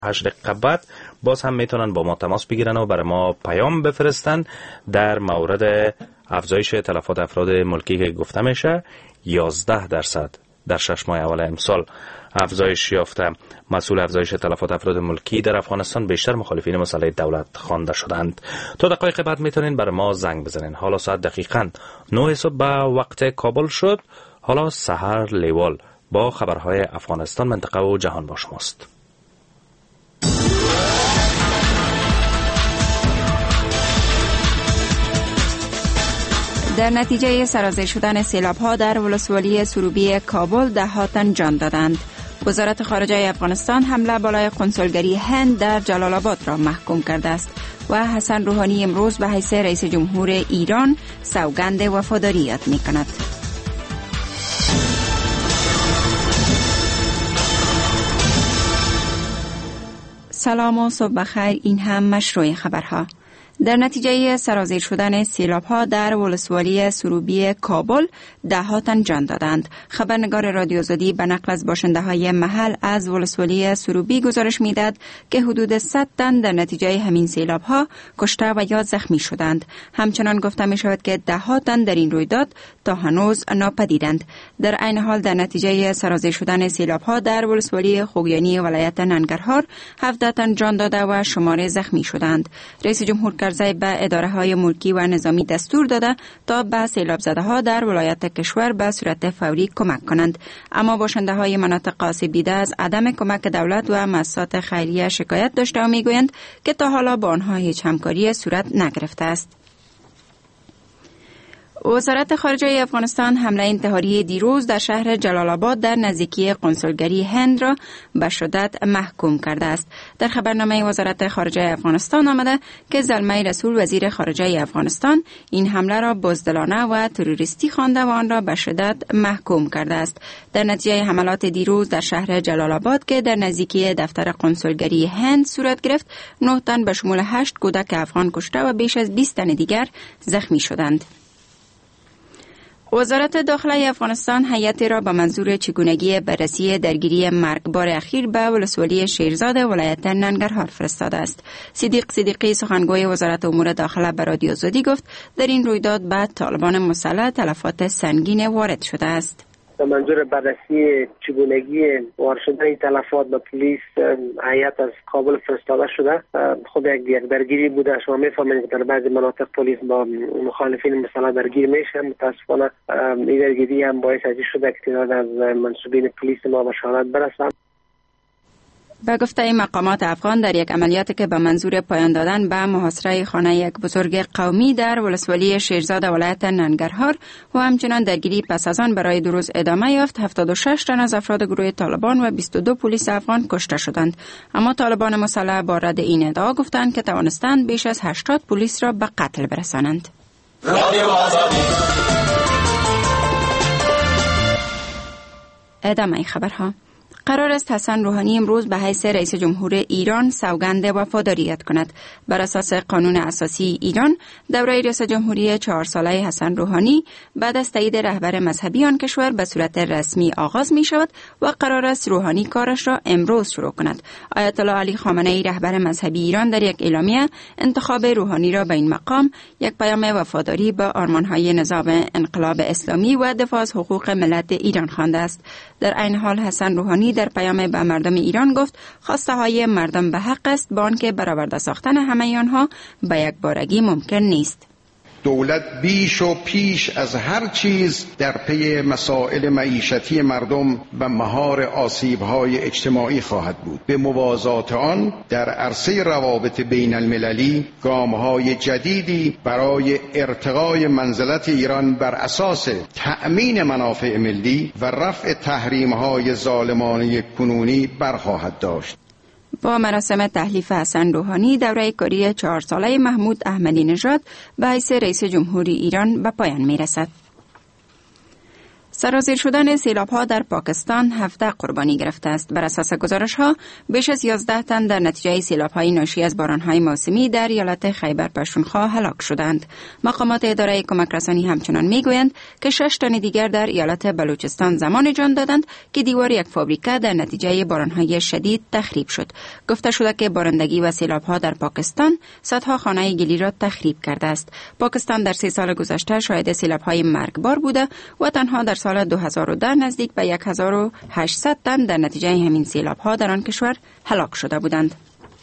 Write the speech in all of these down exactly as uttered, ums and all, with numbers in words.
هشت دقیقه بعد باز هم میتونن با ما تماس بگیرن و برای ما پیام بفرستن در مورد افزایش تلفات افراد ملکی که گفته میشه. یازده درصد در شش ماه اول امسال افزایش یافته. مسئول افزایش تلفات افراد ملکی در افغانستان بیشتر مخالفین مسئله دولت خوانده شدند. تا دقایق بعد میتونین برای ما زنگ بزنین. حالا ساعت دقیقاً نه صبح به وقت کابل شد. حالا سحر لیوال با خبرهای افغانستان، منطقه و جهان با شماست. در نتیجه سرازیر شدن سیلاب‌ها در ولسوالی سروبی کابل ده ها تن جان دادند. وزارت خارجه افغانستان حمله بالای قنسولگری هند در جلال آباد را محکوم کرده است و حسن روحانی امروز به حیث رئیس جمهور ایران سوگند وفاداری یاد می‌کند. سلام و صبح بخیر. این هم مشروع خبرها. در نتیجه سرازیر شدن سیلاب‌ها در ولسوالی سروبی کابل ده ها تن جان دادند. خبرنگار رادیو زدی به نقل از باشنده‌های محل از ولسوالی سروبی گزارش می‌داد که حدود صد تن در نتیجه همین سیلاب‌ها کشته و یا زخمی شدند. همچنان گفته می‌شود که ده ها تن در این رویداد تا هنوز ناپدیدند. در عین حال در نتیجه سرازیر شدن سیلاب‌ها در ولسوالی خوگیانی ولایت ننگرهار هفده تن جان داده و شمار زخمی شدند. رئیس جمهور کرزی به اداره‌های ملکی و نظامی دستور داده تا به سیلاب زده‌ها در ولایت کشور به صورت فوری کمک کنند، اما باشنده‌های مناطق آسیب دیده از عدم کمک دولت و مؤسسات خیریه شکایت داشته و می‌گویند که تا حالا با آنها هیچ همکاری صورت نگرفته است. وزارت خارجه افغانستان حمله انتحاری دیروز در شهر جلال آباد در نزدیکی قنسولگری هند را به شدت محکوم کرده است. در خبرنامه وزارت خارجه افغانستان آمده که زلمه رسول وزیر خارجه افغانستان این حمله را بزدلانه و تروریستی خوانده و آن را به شدت محکوم کرده است. در نتیجه حملات دیروز در شهر جلال آباد که در نزدیکی دفتر قنسولگری هند صورت گرفت، نه تن به شمول هشت کودک افغان کشته و بیش از بیست تن دیگر زخمی شدند. وزارت داخله افغانستان هیئتی را به منظور چگونگی بررسی درگیری مرگبار اخیر به ولسوالی شیرزاد ولایت ننگرهار فرستاده است. صدیق صدیقی سخنگوی وزارت امور داخله به رادیو زدی گفت در این رویداد به طالبان مسلح تلفات سنگین وارد شده است. به منظور بررسی چگونگی وارد شدن تلفات به پلیس هیئت از کابل فرستاده شده. خود یک درگیری بوده. شما میفهمید که در بعضی مناطق پلیس با مخالفین مسلح درگیر میشه. متاسفانه این درگیری هم باعث شده که تعداد از منصوبین پلیس ما به شهادت برسند. به گفته مقامات افغان در یک عملیاتی که به منظور پایان دادن به محاصره خانه یک بزرگ قومی در ولسوالی شیرزاد ولایت ننگرهار و همچنان درگیری پس از آن برای دو روز ادامه یافت، هفتاد و شش تن از افراد گروه طالبان و بیست و دو پلیس افغان کشته شدند. اما طالبان مسلح با رد این ادعا گفتند که توانستند بیش از هشتاد پلیس را به قتل برسانند. ادامه خبرها. قرار است حسن روحانی امروز به حیث رئیس جمهور ایران سوگند وفاداری یاد کند. بر اساس قانون اساسی ایران، دوره ریاست جمهوری چهار ساله حسن روحانی بعد از تایید رهبر مذهبی آن کشور به صورت رسمی آغاز می شود و قرار است روحانی کارش را امروز شروع کند. آیت الله علی خامنه ای رهبر مذهبی ایران در یک اعلامیه انتخاب روحانی را به این مقام یک پیام وفاداری به آرمان‌های نظام انقلاب اسلامی و دفاع از حقوق ملت ایران خوانده است. در عین حال حسن روحانی در پیام به مردم ایران گفت خواسته های مردم به حق است، با آنکه برآورده ساختن همه آنها به یک بارگی ممکن نیست. دولت بیش و پیش از هر چیز در پی مسائل معیشتی مردم و مهار آسیب‌های اجتماعی خواهد بود. به موازات آن در عرصه روابط بین المللی گام‌های جدیدی برای ارتقای منزلت ایران بر اساس تأمین منافع ملی و رفع تحریم‌های ظالمانه کنونی برخواهد داشت. با مراسم تحلیف حسن روحانی، دوره کاری چهار ساله محمود احمدی نژاد به حیث رئیس جمهوری ایران به پایان می رسد. سرازیر شدن سیلاب‌ها در پاکستان هفده قربانی گرفته است. بر اساس گزارش‌ها بیش از یازده تن در نتیجه سیلاب‌های ناشی از باران‌های موسمی در ایالت خیبر پختونخوا هلاک شدند. مقامات اداره کمک رسانی همچنان می‌گویند که شش تن دیگر در ایالت بلوچستان زمان جان دادند که دیوار یک فابریکه در نتیجه باران‌های شدید تخریب شد. گفته شده که بارندگی و سیلاب‌ها در پاکستان صدها خانه گلی را تخریب کرده است. پاکستان در سه سال گذشته شاهد سیلاب‌های مرگبار بوده و تنها در سال دو هزار و ده نزدیک به هزار و هشتصد تن در نتیجه همین سیلاب‌ها در آن کشور هلاک شده بودند.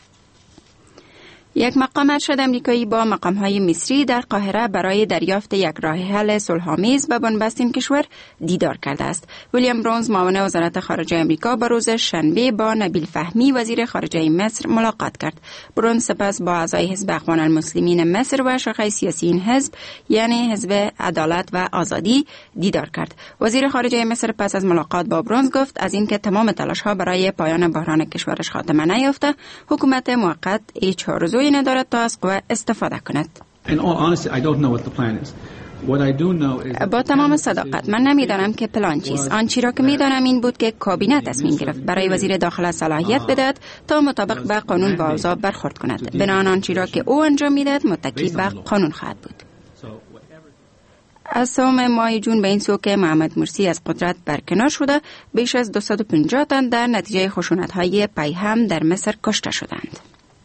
یک مقام ارشد امریکایی با مقام‌های مصری در قاهره برای دریافت یک راه حل صلح‌آمیز به بنبست این کشور دیدار کرده است. ویلیام برونز معاون وزارت خارجه امریکا به روز شنبه با نبیل فهمی وزیر خارجه مصر ملاقات کرد. برونز سپس با اعضای حزب اخوان المسلمین مصر و شاخه سیاسی این حزب یعنی حزب عدالت و آزادی دیدار کرد. وزیر خارجه مصر پس از ملاقات با برونز گفت از اینکه تمام تلاش‌ها برای پایان بحران کشورش خاتمه نیافته، حکومت موقت هیچ آرزویی ندارد تا از قوه استفاده کند. با تمام صداقت من نمیدانم که پلان چیست. آنچه را که میدانم این بود که کابینه تصمیم گرفت برای وزیر داخله صلاحیت بدهد تا مطابق به قانون و اوضاع برخورد کند. بنابراین آنچه را که او انجام میدهد متکی به قانون خواهد بود. از سوم ماه جون به این سو که محمد مرسی از قدرت برکنار شده، بیش از دویست و پنجاه تن در نتیجه خشونت‌های پیهم در مصر کشته شدند.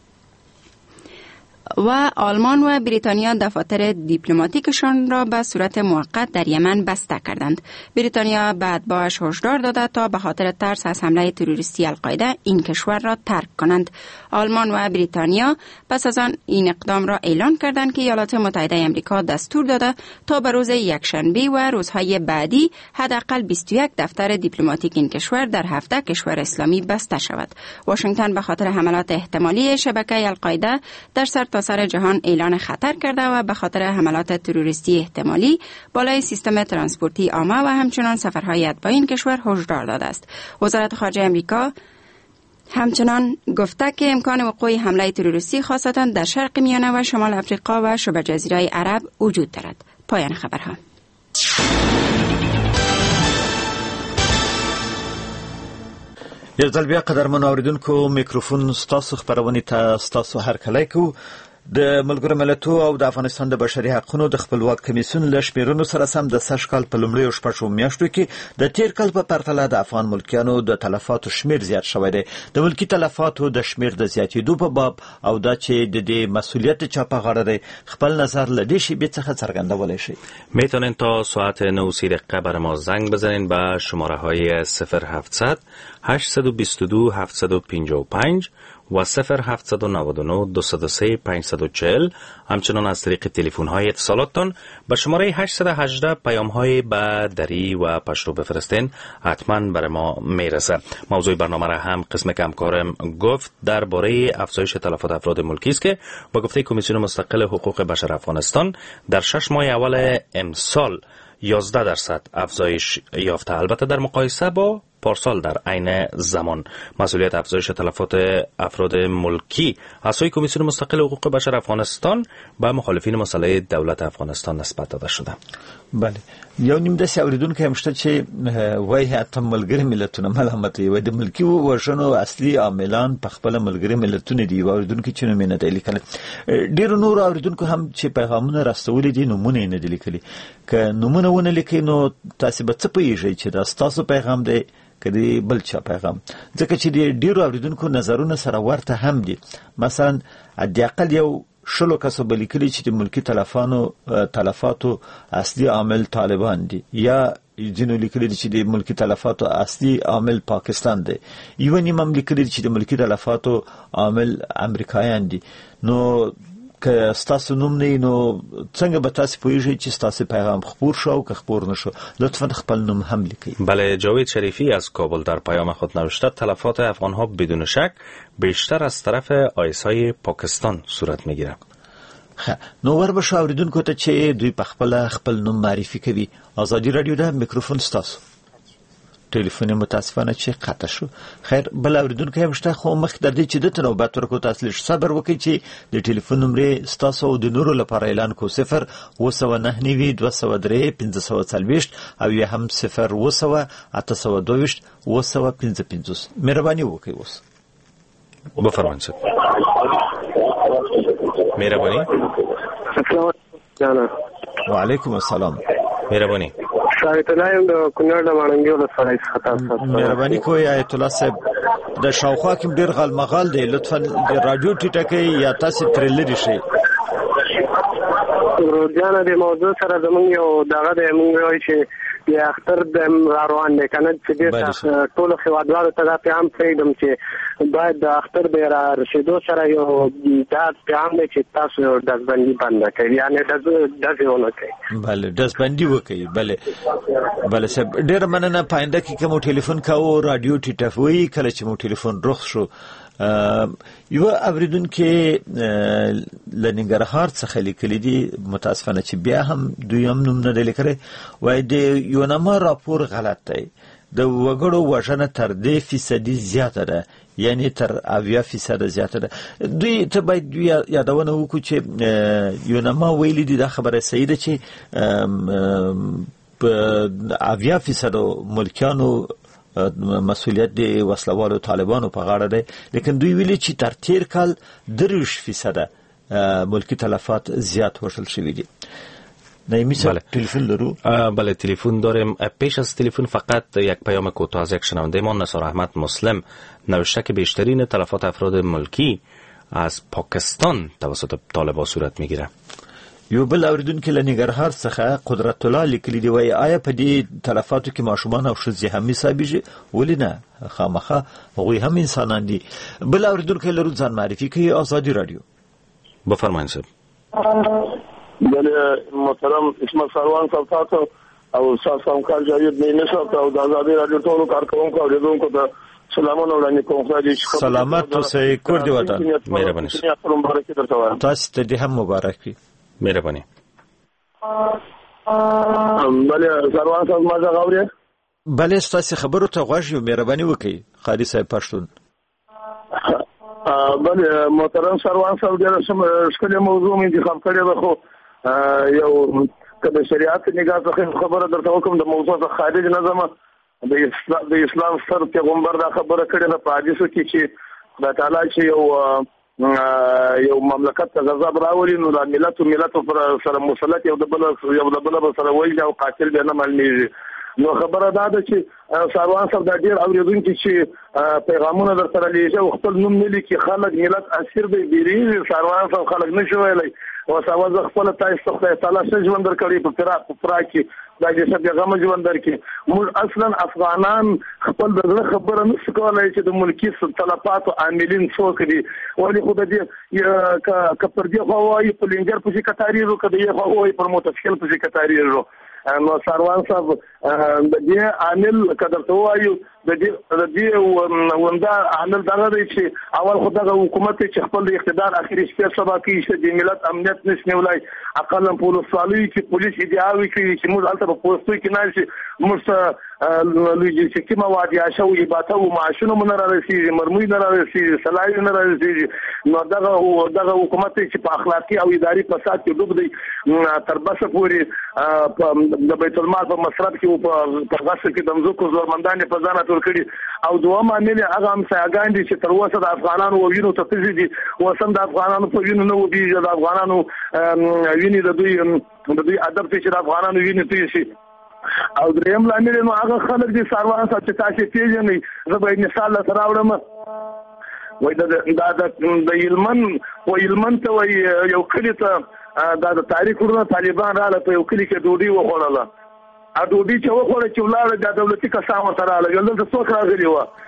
و آلمان و بریتانیا دفاتر دیپلماتیکشان را به صورت موقت در یمن بسته کردند. بریتانیا بعد باش هشدار داده تا به خاطر ترس از حمله تروریستی القاعده این کشور را ترک کنند. آلمان و بریتانیا پس از آن این اقدام را اعلان کردند که ایالات متحده آمریکا دستور داده تا به روز یکشنبه و روزهای بعدی حداقل بیست و یک دفتر دیپلماتیک این کشور در هفده کشور اسلامی بسته شود. واشنگتن به خاطر حملات احتمالی شبکه القاعده در سر تا سر جهان اعلان خطر کرده و به خاطر حملات تروریستی احتمالی بالای سیستم ترانسپورتی عامه و همچنان سفرهای اتباع این کشور هشدار داده است. وزارت خارجه آمریکا همچنان گفته که امکان وقوع حمله تروریستی خاصتا در شرق میانه و شمال افریقا و شبه جزیره عرب وجود دارد. پایان خبرها. یو ځل بیا قدرمن اوریدونکو میکروفون ستاسو خبرونه ته ستاسو هرکلی کو د ملګرو ملتونو او د افغانستان د بشري حقوقو د خپلواک کمیسیون له شمیرنو سره سم د سږ کال په لومړیو شپږو میاشتو کې د تیر کال په پرتله د افغان ملکیانو د تلفاتو شمیر زیات شوی دی. د ملکی تلفاتو د شمیر د زیاتېدو په باب او دا چې د دې مسئولیت چا په غاړه دی خپل نظر له دې شیبې څخه څرګندولی شي. میتونین تا ساعت نه دقیقه بر ما زنگ بزنین به شماره های صفر هفتصد هشتصد و بیست و دو هفتصد و پنجاه و پنج و صفر هفتصد و نود و نه دویست و سه پانصد و چهل. همچنان از طریق تلفن های اتصالاتتان به شماره هشتصد و هجده پیام های به دری و پشتو بفرستین، حتما برای ما میرسه. موضوع برنامه را هم قسم که همکارم گفت درباره افزایش تلفات افراد ملکی است که با گفته کمیسیون مستقل حقوق بشر افغانستان در شش ماه اول امسال یازده درصد افزایش یافته، البته در مقایسه با پارسال در عین زمان. مسئولیت افزایش تلفات افراد ملکی از سوی کمیسیون مستقل حقوق بشر افغانستان به مخالفین مسلح دولت افغانستان نسبت داده شده. بله، یو نیم داسې اوریدونکي هم شته چې وایي حتی ملګري ملتونه ملامت وي د ملکي وژنو اصلي عاملان په خپله ملګري ملتونه دي. اوریدونکي چې نوم یې نه دی لیکلی. ډېرو نورو اوریدونکو هم چې پیغامونه راستولي دي نومونه یې نه دي لیکلي. که نومونه ونه لیکئ نو تاسې به څه پوهېږئ چې دا ستاسو پیغام دی که د بل چا پیغام، ځکه چې د ډېرو اوریدونکو نظرونه سره ورته هم دي. مثلا حداقل یو شلو کسو به لیکلي چې د ملکي تلفانو تلفاتو اصلي عامل طالبان دي، یا ځینو لیکلي دي چې د ملکي تلفاتو اصلي عامل پاکستان دی، یو نیم هم لیکلي دي چې د ملکي تلفاتو عامل امریکایان دي. نو که ستاسو نوم نه نو څنګه به تاسو پوهیږئ چې ستاسو پیغام خپور شو او که خپور نشو؟ لطفا خپل نوم هم لیکئ. بله، جاوید شریفی از کابل در پیام خود نوشته تلفات افغان‌ها بدون شک بیشتر از طرف آیس‌های پاکستان صورت می‌گیرد. خب نو ور بشو اوریدونکو ته چې دوی په خپل خپل نوم معرفي کوي. آزادي رادیو ده، میکروفون ستاسو. ټلیفون متاسفانه چې قطع شو. خیر بل اوریدونکو هم شته، خو مخکې د دې چې د نوبت ورکو تاسو لږ صبر وکړئ چې د ټلیفون نمبر ستاسو او د نورو لپاره اعلان کو صفر اوه سوه نهه نوي دوه سوه درې پنځه سوه څلوېښت او یا هم صفر اوه سوه اته سوه دوه ویشت اوه سوه پنځه پنځوس. مهرباني وکړئ اوس. بفرمایئ صاحب. مهرباني. السلام علیکم. وعلیکم السلام. مهرباني. آیت الله یم د کونړ د ماڼنګیو له سړی څخه تاسو. مهرباني کوئ آیت الله صاحب، د شاوخوا کې ډېر غالمغال دی، لطفا د رادیو ټیټه کړئ یا تاسو ترې لرې شئ. ورجانه د موضوع سره زمونږ یو دغه د موږ وایي چې د اختر د روان دی کنه چې د ټول خوادوالو ته دا پیغام پرېږدم چې باید د اختر د را رسېدو سره یو دا پیغام دی چې تاسو ډزبندي بنده کړئ، یعنې ډزې ونه کړئ. بله ډزبندي وکړئ. بله بله صاحب ډېره مننه. پاینده کې که مو ټلیفون کوو رادیو ټیټوئ، کله چې مو ټلیفون رخ شو. یو اوریدونکي له ننګرهار څخه لیکلي دي، متاسفانه چې بیا هم دوی هم نوم نه دی لیکلی، وایي د یونما راپور غلط دی، د وګړو وژنه تر دې فیصدي زیاته ده، یعنی تر اویا فیصده زیاته ده. دوی ته باید دوی یادونه وکړو چې یونما ویلي دي دا خبره صحیح ده چې په اویا فیصده ملکیانو مسؤلیت د وسلوالو طالبانو په غاړه دی، لیکن دوی ویلي چې تر تیر کال درویشت فیصده ملکی تلفات زیات وشل شوی دي. نایمی صاحب تلفن لرو؟ بله تلفن داریم. پیش از تلفن فقط یک پیام کوتاه از یک شنونده ما نثار احمد مسلم نوشته که بیشترین تلفات افراد ملکی از پاکستان توسط طالبان صورت میگیره. یو بل اوریدونکي له ننګرهار څخه قدرت الله لیکلي دی، وایي آیا په دې تلفاتو کې ماشومان او ښځې هم حسابیږي؟ ولې نه، خامخا هغوی هم انسانان دي. بل اوریدونکی لرو، ځان معرفي کوي. آزادي رادیو. بفرمایئ صاحب. بله محترم اسمت سروان صاحب تاسو او تاسو همکار جاوید نیمه صاحب او د آزادي رادیو ټولو کارکوونکو او اوریدونکو ته سلامونه وړاندې کوم. خدای دې سلامت اوسئ. کور دې وطن. مهرباني. تاسو ته دې هم مبارک وي. مهرباني. بله سروان صاحب ما ځای اورئ؟ بله ستاسو خبرو ته غوږ یو. مهرباني وکړئ قاري صاحب پښتون. بله محترم سروان صاحب ډېره ښکلې موضوع مې انتخاب کړې ده، خو یو که د شریعت نگاه څخه خبره درته وکړم د موضوع څخه خارج نه ځم. د اسلام ستر پیغمبر دا خبره کړې ده په حدیثو کې چې خدای تعالی چې یو یو مملکت ته غضب راولي نو د ملت او ملت سره مسلط یو د بل یو د بل سره وایي او قاتل به نه معلومیږي. نو خبره دا ده چې سروان صاحب دا ډېر اورېدونکي چې پیغامونه در سره لیږي او خپل نوم نه لیکي، خلک ملت اسیر دی بیریږي. سروان صاحب خلک نه شي ویلی او سوال خپل تاسو خدای تعالی څه ژوند درکړي په فرا په فرا کې دا چې پیغام ژوند درکړي. موږ اصلا افغانان خپل د خبره نه سکولای چې د ملکی تلفات او عاملین څوک دي، ولی خو د دې ک پر دې هوایي په لنګر په کتاري ورو کده یو هوایي پر موټرسایکل په کتاري ورو. نو سروان صاحب د دې عامل قدر ته وایو د دې د دې وندا عامل دغه دی چې اول خدای حکومت چې خپل د اقتدار اخري شپه سبا کې چې د ملت امنیت نشي ولای اقل پولیس والي چې پولیس ادعاوي کوي چې موږ البته په پوسټو کې نه شي موږ لوی چې کومه وادي شو یباته او معاشونه من را رسیږي، مرموی نه را رسیږي، صلاحي نه را رسیږي. نو دغه دغه حکومت چې په اخلاقی او اداري فساد کې ډوب دی تر بسه پورې د بیت المال په مصرف کې او په غصه کې د مزکو زورمندان په ځان ټول کړي. او دوه معنی هغه هم ساګان دي چې تر اوسه د افغانانو وینو ته تزي دي، اوسم د افغانانو په وینو نه وبي د افغانانو ویني د دوی د دوی ادب چې د افغانانو ویني ته شي. او دریم لامل نو هغه خلک دي سروان صاحب چې تاسو پیژنئ. زه به مثال سره راوړم. وای دا د د یلمن و یلمن ته وای یو کلی ته دا د تاریخ ورته طالبان رااله په یو کلی کې ډوډۍ وخوړله. ا ډوډۍ چې وخوړه چې ولاړ د دولتي کسانو سره راغله، دلته څوک راغلی و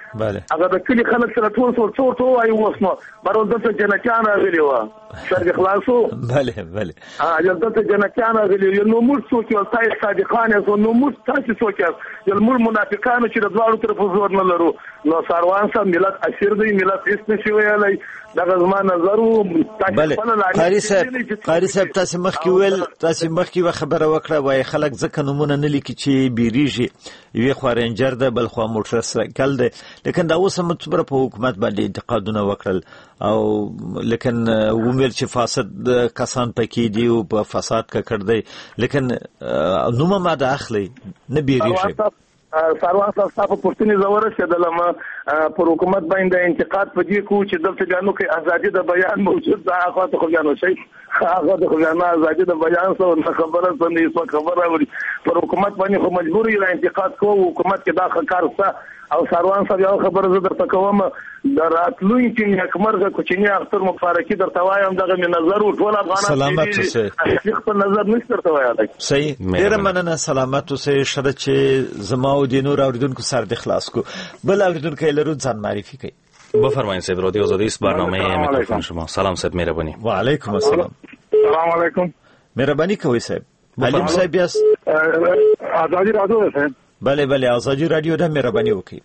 بله هغه د کلی خلک سره ټول ټول ټول ټول وایي اوس نو بارو دلته جنکیان راغلي وو سر خلاصو بله بله ها یو دلته جنکیان راغلي یو نو موږ څوک یو تای صادقان یو نو موږ تاسو څوک یو موږ منافقانو چې د دوړو طرفو زور نه لرو نو ساروان سم ملت اسیر دی ملت هیڅ نشي ویلای دغه زما نظر وو بله قاری صاحب قاری صاحب تاسو مخکې ویل تاسو مخکې خبره وکړه وای خلک ځکه نمونه نه لیکي چې بیریږي یوه خورنجر ده بل خو موټر سایکل ده لیکن دا اوس هم تبره په حکومت باندې انتقادونه وکړل او لیکن ومل چې فاسد کسان پکې دي او په فساد کا کړ دی لیکن نومه ماده اخلي نه بیریږي ساروان صاحب تاسو پورتنی زوره شدلم پر حکومت باندې انتقاد پدې کو چې دلته جانو کې ازادي د بیان موجود ده هغه ته خو جانو شي هغه د خو جانو ازادي د بیان څو خبره څنګه څه خبره وري پر حکومت باندې خو مجبور یې انتقاد کوو حکومت کې دا کار څه او ساروان صاحب یو خبره زه درته کوم د راتلونکي نیکمرغه کوچنی اختر مفارقي درته وایم دغه می نظر او ټول افغانان سلامت اوسه خپل نظر نشته درته وایم صحیح ډیر مننه سلامت اوسه شته چې زما او د نور اوریدونکو سر د خلاص کو بل اوریدونکو لرو ځان معرفی کوي بفرمایید صاحب رادیو آزادی است برنامه میکروفون شما سلام صاحب مهربانی و علیکم السلام سلام علیکم مهربانی کوي صاحب علیم صاحب یاست آزادی رادیو ده بله بله آزادی رادیو ده مهربانی وکي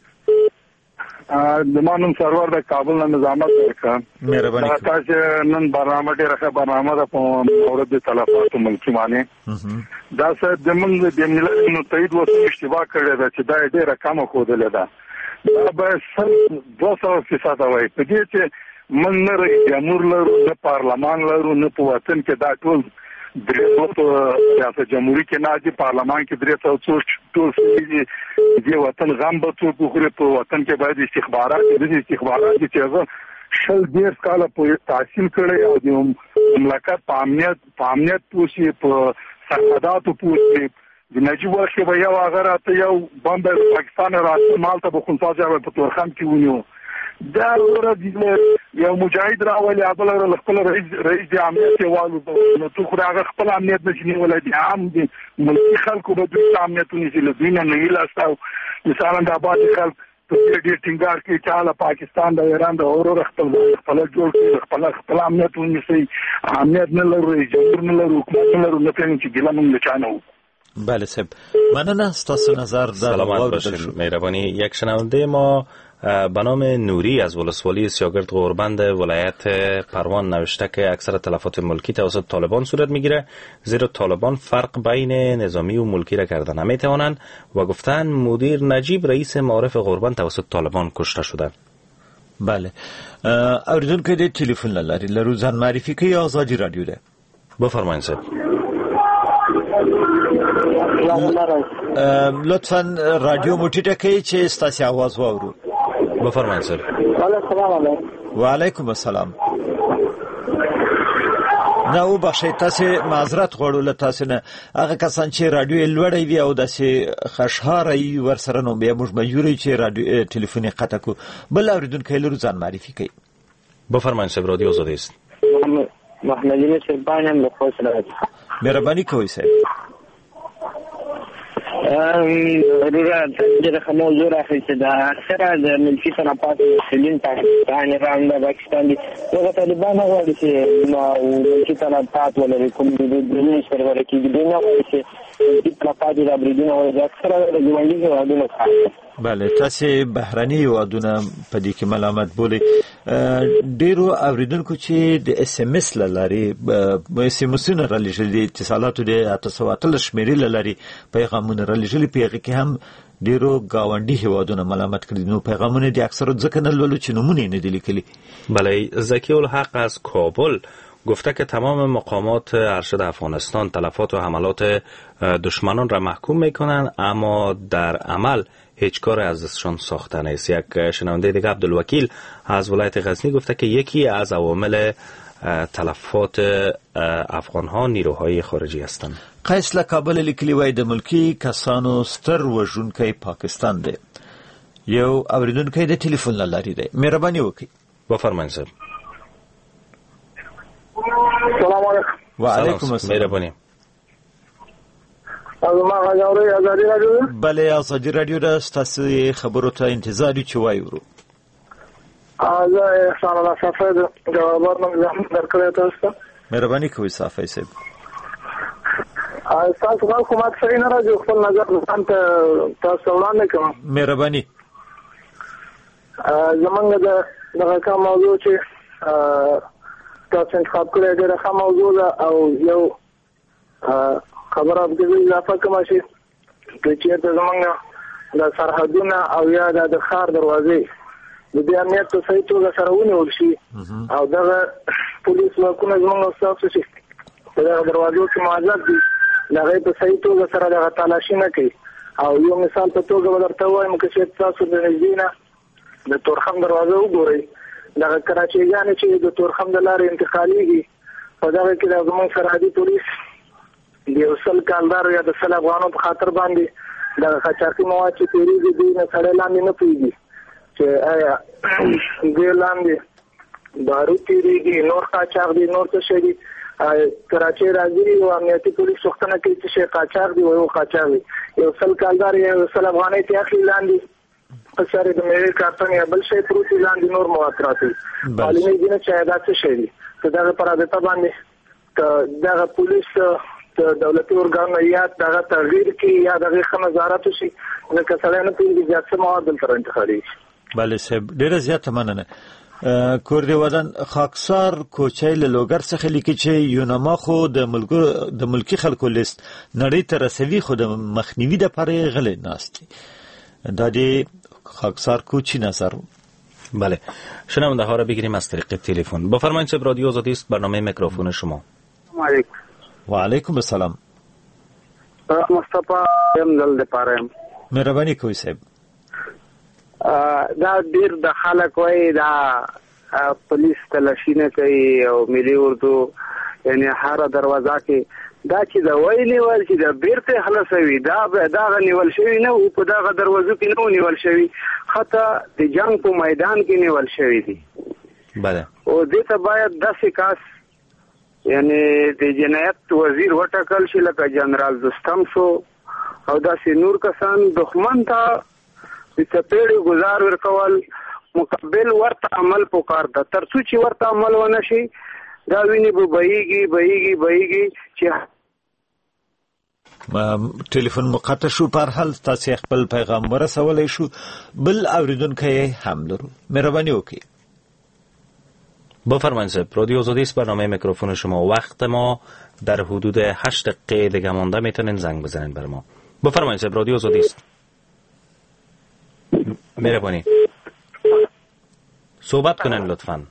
دمانم سرور د کابل نه نظامت ورکړه مهرباني تاسو نن برنامه ډیره ښه برنامه ده په مورد د تلفاتو ملکی باندې دا څه د موږ د ملت نو تایید وسو اشتباه کړی دا چې دا ډیره کم خوده ده دا به سل دوه سوه فیصد وای په دې چې موږ نه جمهور لرو نه پارلمان لرو نه په وطن کې دا ټول درې په ریاست جمهوریت کې نه دي پارلمان کې درې سوه څو ټول دي وطن غم به څوک وخوري په وطن کې باید استخبارات دي استخبارات چې هغه شل ډیر کاله په تحصیل کړي او د مملکت په امنیت په امنیت پوښي په سرحداتو پوښي د نجیب ورشه به یو هغه راته یو بم د پاکستان راځي مالته به خونسازه په تورخم کې ونیو دا ورته یو مجاهد راولي عبد الله خپل رئیس رئیس د امنیت والو نو تو خو هغه خپل امنیت نشي ولادي عام دي ملکی خلکو به د امنیتونو چې له دینه نه ویلاستاو مثلا د آباد خلک په دې ټینګار کې چاله پاکستان د ایران د اورور خپل خپل جوړ کړي خپل خپل امنیت ونیسي امنیت نه لري جمهور نه لري حکومت نه لري نه پېژني چې ګلم نه چانه بله صاحب مننه ستاسو نظر در سلامت باشید مهربانی یک شنونده ما به نام نوری از ولسوالی سیاگرد غوربند ولایت پروان نوشته که اکثر تلفات ملکی توسط طالبان صورت میگیره زیرا طالبان فرق بین نظامی و ملکی را کرده نمیتوانند و گفتن مدیر نجیب رئیس معارف غوربند توسط طالبان کشته شده. بله اوریدونکو د تلیفون لري لرو ځان معرفي کوي آزادی رادیو ده بفرمایید صاحب لطفا رادیو موټی ټکي چې ستاسو आवाज واورو بفرمایید صاحب السلام علیکم و علیکم السلام نو بخښه تاسو معذرت غواړو له تاسو نه هغه کسان چې رادیو لوړی وي او داسې خشهاري ورسره نو به موږ مجبورې چې رادیو ټلیفون قطع کو بل اوریدونکو لرو ځان معرفي کوي بفرمایید صاحب رادیو آزادی است محمد جمیل شربانم له خوش راځي مهرباني کوئ صاحب ضرورت د موضوع راځي چې دا اکثره د ملکی تنفات مسلمان پاکستان ایران د پاکستان دي هغه طالبان غواړي چې نو ملکی تنفات ولري کوم د دې سرور کې د نه وایي چې د تنفات د بریدونو او د اکثره د ژوندۍ هوادونو خاصه بله تاسو بهراني هوادونه په دې کې ملامت بولي ډیرو اوریدونکو چې د اس ام اس لاري به اس ام اس نه رالېږي د اتصالاتو د تاسو اتل شمیرې لاري پیغامونه رالېږي پیغه کې هم ډیرو گاونډي هوادونه ملامت کړي نو پیغامونه د اکثرو ځکه نه لولو چې نمونه نه دي لیکلي. بله زکی الحق از کابل گفته که تمام مقامات ارشد افغانستان تلفات و حملات دشمنان را محکوم میکنن اما در عمل هیچ کار از دستشان ساخته نیست. یک شنونده دیگه عبدالوکیل از ولایت غزنی گفته که یکی از عوامل تلفات افغان ها نیروهای خارجی هستند. قیس لکابل لیکلی وای د ملکی کسانو ستر وژونکی پاکستان دی. یو اوریدونکی د ټلیفون لاري دی. مهرباني وکړئ. بفرمایئ صاحب. سلام علیکم. و علیکم السلام. مهرباني. او ما غواړم ازادي راډیو بله ازادي راډیو د تاسو خبرو ته انتظار یو چې وایو زه احسان الله صافی د جوابات نظام درکړی تاسو مهرباني کوئ صافی صاحب تاسو غواړئ حکومت صحیح نه راځي خپل نظر ځان ته تاسو وړاندې کوم مهرباني زمونږ د دغه کوم موضوع چې تاسو انتخاب کړی دی ښه موضوع ده او یو خبره به اضافه کوم چې چې زمونږ د سرحدونه او یا د ښار دروازې د دې امنیت په صحیح توګه سره ونیول شي او دغه پولیس واکونه زمونږ تاسو چې دغه دروازو کې موجود دي هغه په صحیح توګه سره دغه تلاشي نه کوي او یو مثال په توګه ورته وایم چې تاسو د نږدې د تورخم دروازه وګورئ دغه کراچیګان چې د تورخم د لارې انتقالیږي په دغه کې د زموږ سرحدي پولیس د یو سل کالدار یا د سل افغانو په خاطر باندې دغه قاچاقي مواد چې تېرېږي دوی نه سړی لاندې نه پوهېږي چې آیا دوی لاندې بارود تېرېږي نور قاچاق دي نور څه شی دي کراچۍ راځي او امنیتي پولیس پوښتنه کوي چې شی قاچاق دي او قاچاق دي یو سل کالدار یا یو سل افغانۍ ترې اخلي لاندې سره د میوې کارتن یا بل شی پروت لاندې نور مواد راځي معلومه دي چې دا څه شی دي که دغه پر عادت باندې دغه پولیس دولتي ارګان یا دغه تغییر کې یا دغه خمزارات شي نو کسره نه پیږي چې څه مواد تر انتخابي بله صاحب ډیره زیاته مننه کور دی ودان خاکسار کوچای له لوګر څخه لیکي چې یونما خو د ملګر د ملکی خلکو لیست نړۍ ته رسوي خو د مخنیوي د پاره غلې ناستي دا دی خاکسار کوچی نظر. بله شنونده ها را بگیریم از طریق تلفن. بفرمایید صاحب رادیو آزادی است برنامه میکروفون شما. علیکم و علیکم السلام. مصطفی ام دل پاره مهرباني کوئ صاحب. دا ډیر د خلک وای دا پولیس تلاشي نه کوي او ملي اردو یعنی هر دروازه کې دا چې دا وایي ول چې دا بیرته خلاصوي دا دا نیول شوی نه او په دغه دروازو کې نه نیول شوی خطا د جنگ په میدان کې نیول شوی دی. بله او دې ته باید داسې کاس یعنی د جنایت وزیر وټاکل شي لکه جنرال دوستم شو او داسې نور کسان دښمن ته د چپېړې گزار ورکول مقابل ورته عمل پکار ده تر څو چې ورته عمل ونه شي دا ویني به بهیږي بهیږي بهیږي چې ټلیفون مقطع شو پر حال تاسو خپل پیغام ورسولای شو بل اوریدونکو هم لرو مهرباني وکړئ. بفرمایید صاحب رادیو آزادی است برنامه میکروفون شما. وقت ما در حدود هشت دقیقه دیگه مونده میتونین زنگ بزنین بر ما. بفرمایید صاحب رادیو آزادی است. مهربانی صحبت کنین لطفاً.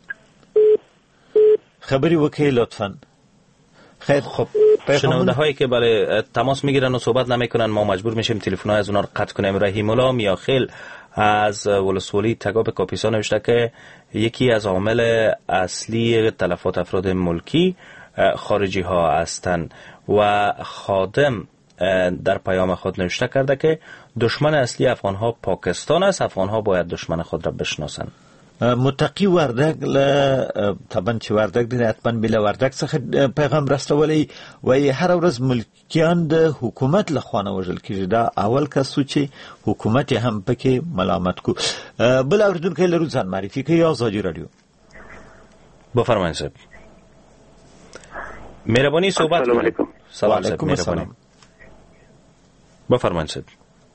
خبری وکړئ لطفاً. خیر خب شنونده هایی که بله تماس میگیرن و صحبت نمیکنن ما مجبور میشیم تلفن های از اونا رو قطع کنیم. رحیم الله میاخیل از ولسوالی تگاب کاپیسا نوشته که یکی از عامل اصلی تلفات افراد ملکی خارجی ها هستند و خادم در پیام خود نوشته کرده که دشمن اصلی افغان ها پاکستان است. افغان ها باید دشمن خود را بشناسند. متقی وردگ ل طبعا چې وردگ دی حتما بل وردگ څخه پیغام راستولی وای هر ورځ ملکیان د حکومت لخوا نه وژل کیږي. دا اول کس چې حکومت هم پکې ملامت کو. بل اوریدونکو لرو ځان معرفي کوي آزادی رادیو. بفرمایید صاحب. مهربانی صحبت کنید. سلام علیکم. مهربانی بفرمایید صاحب.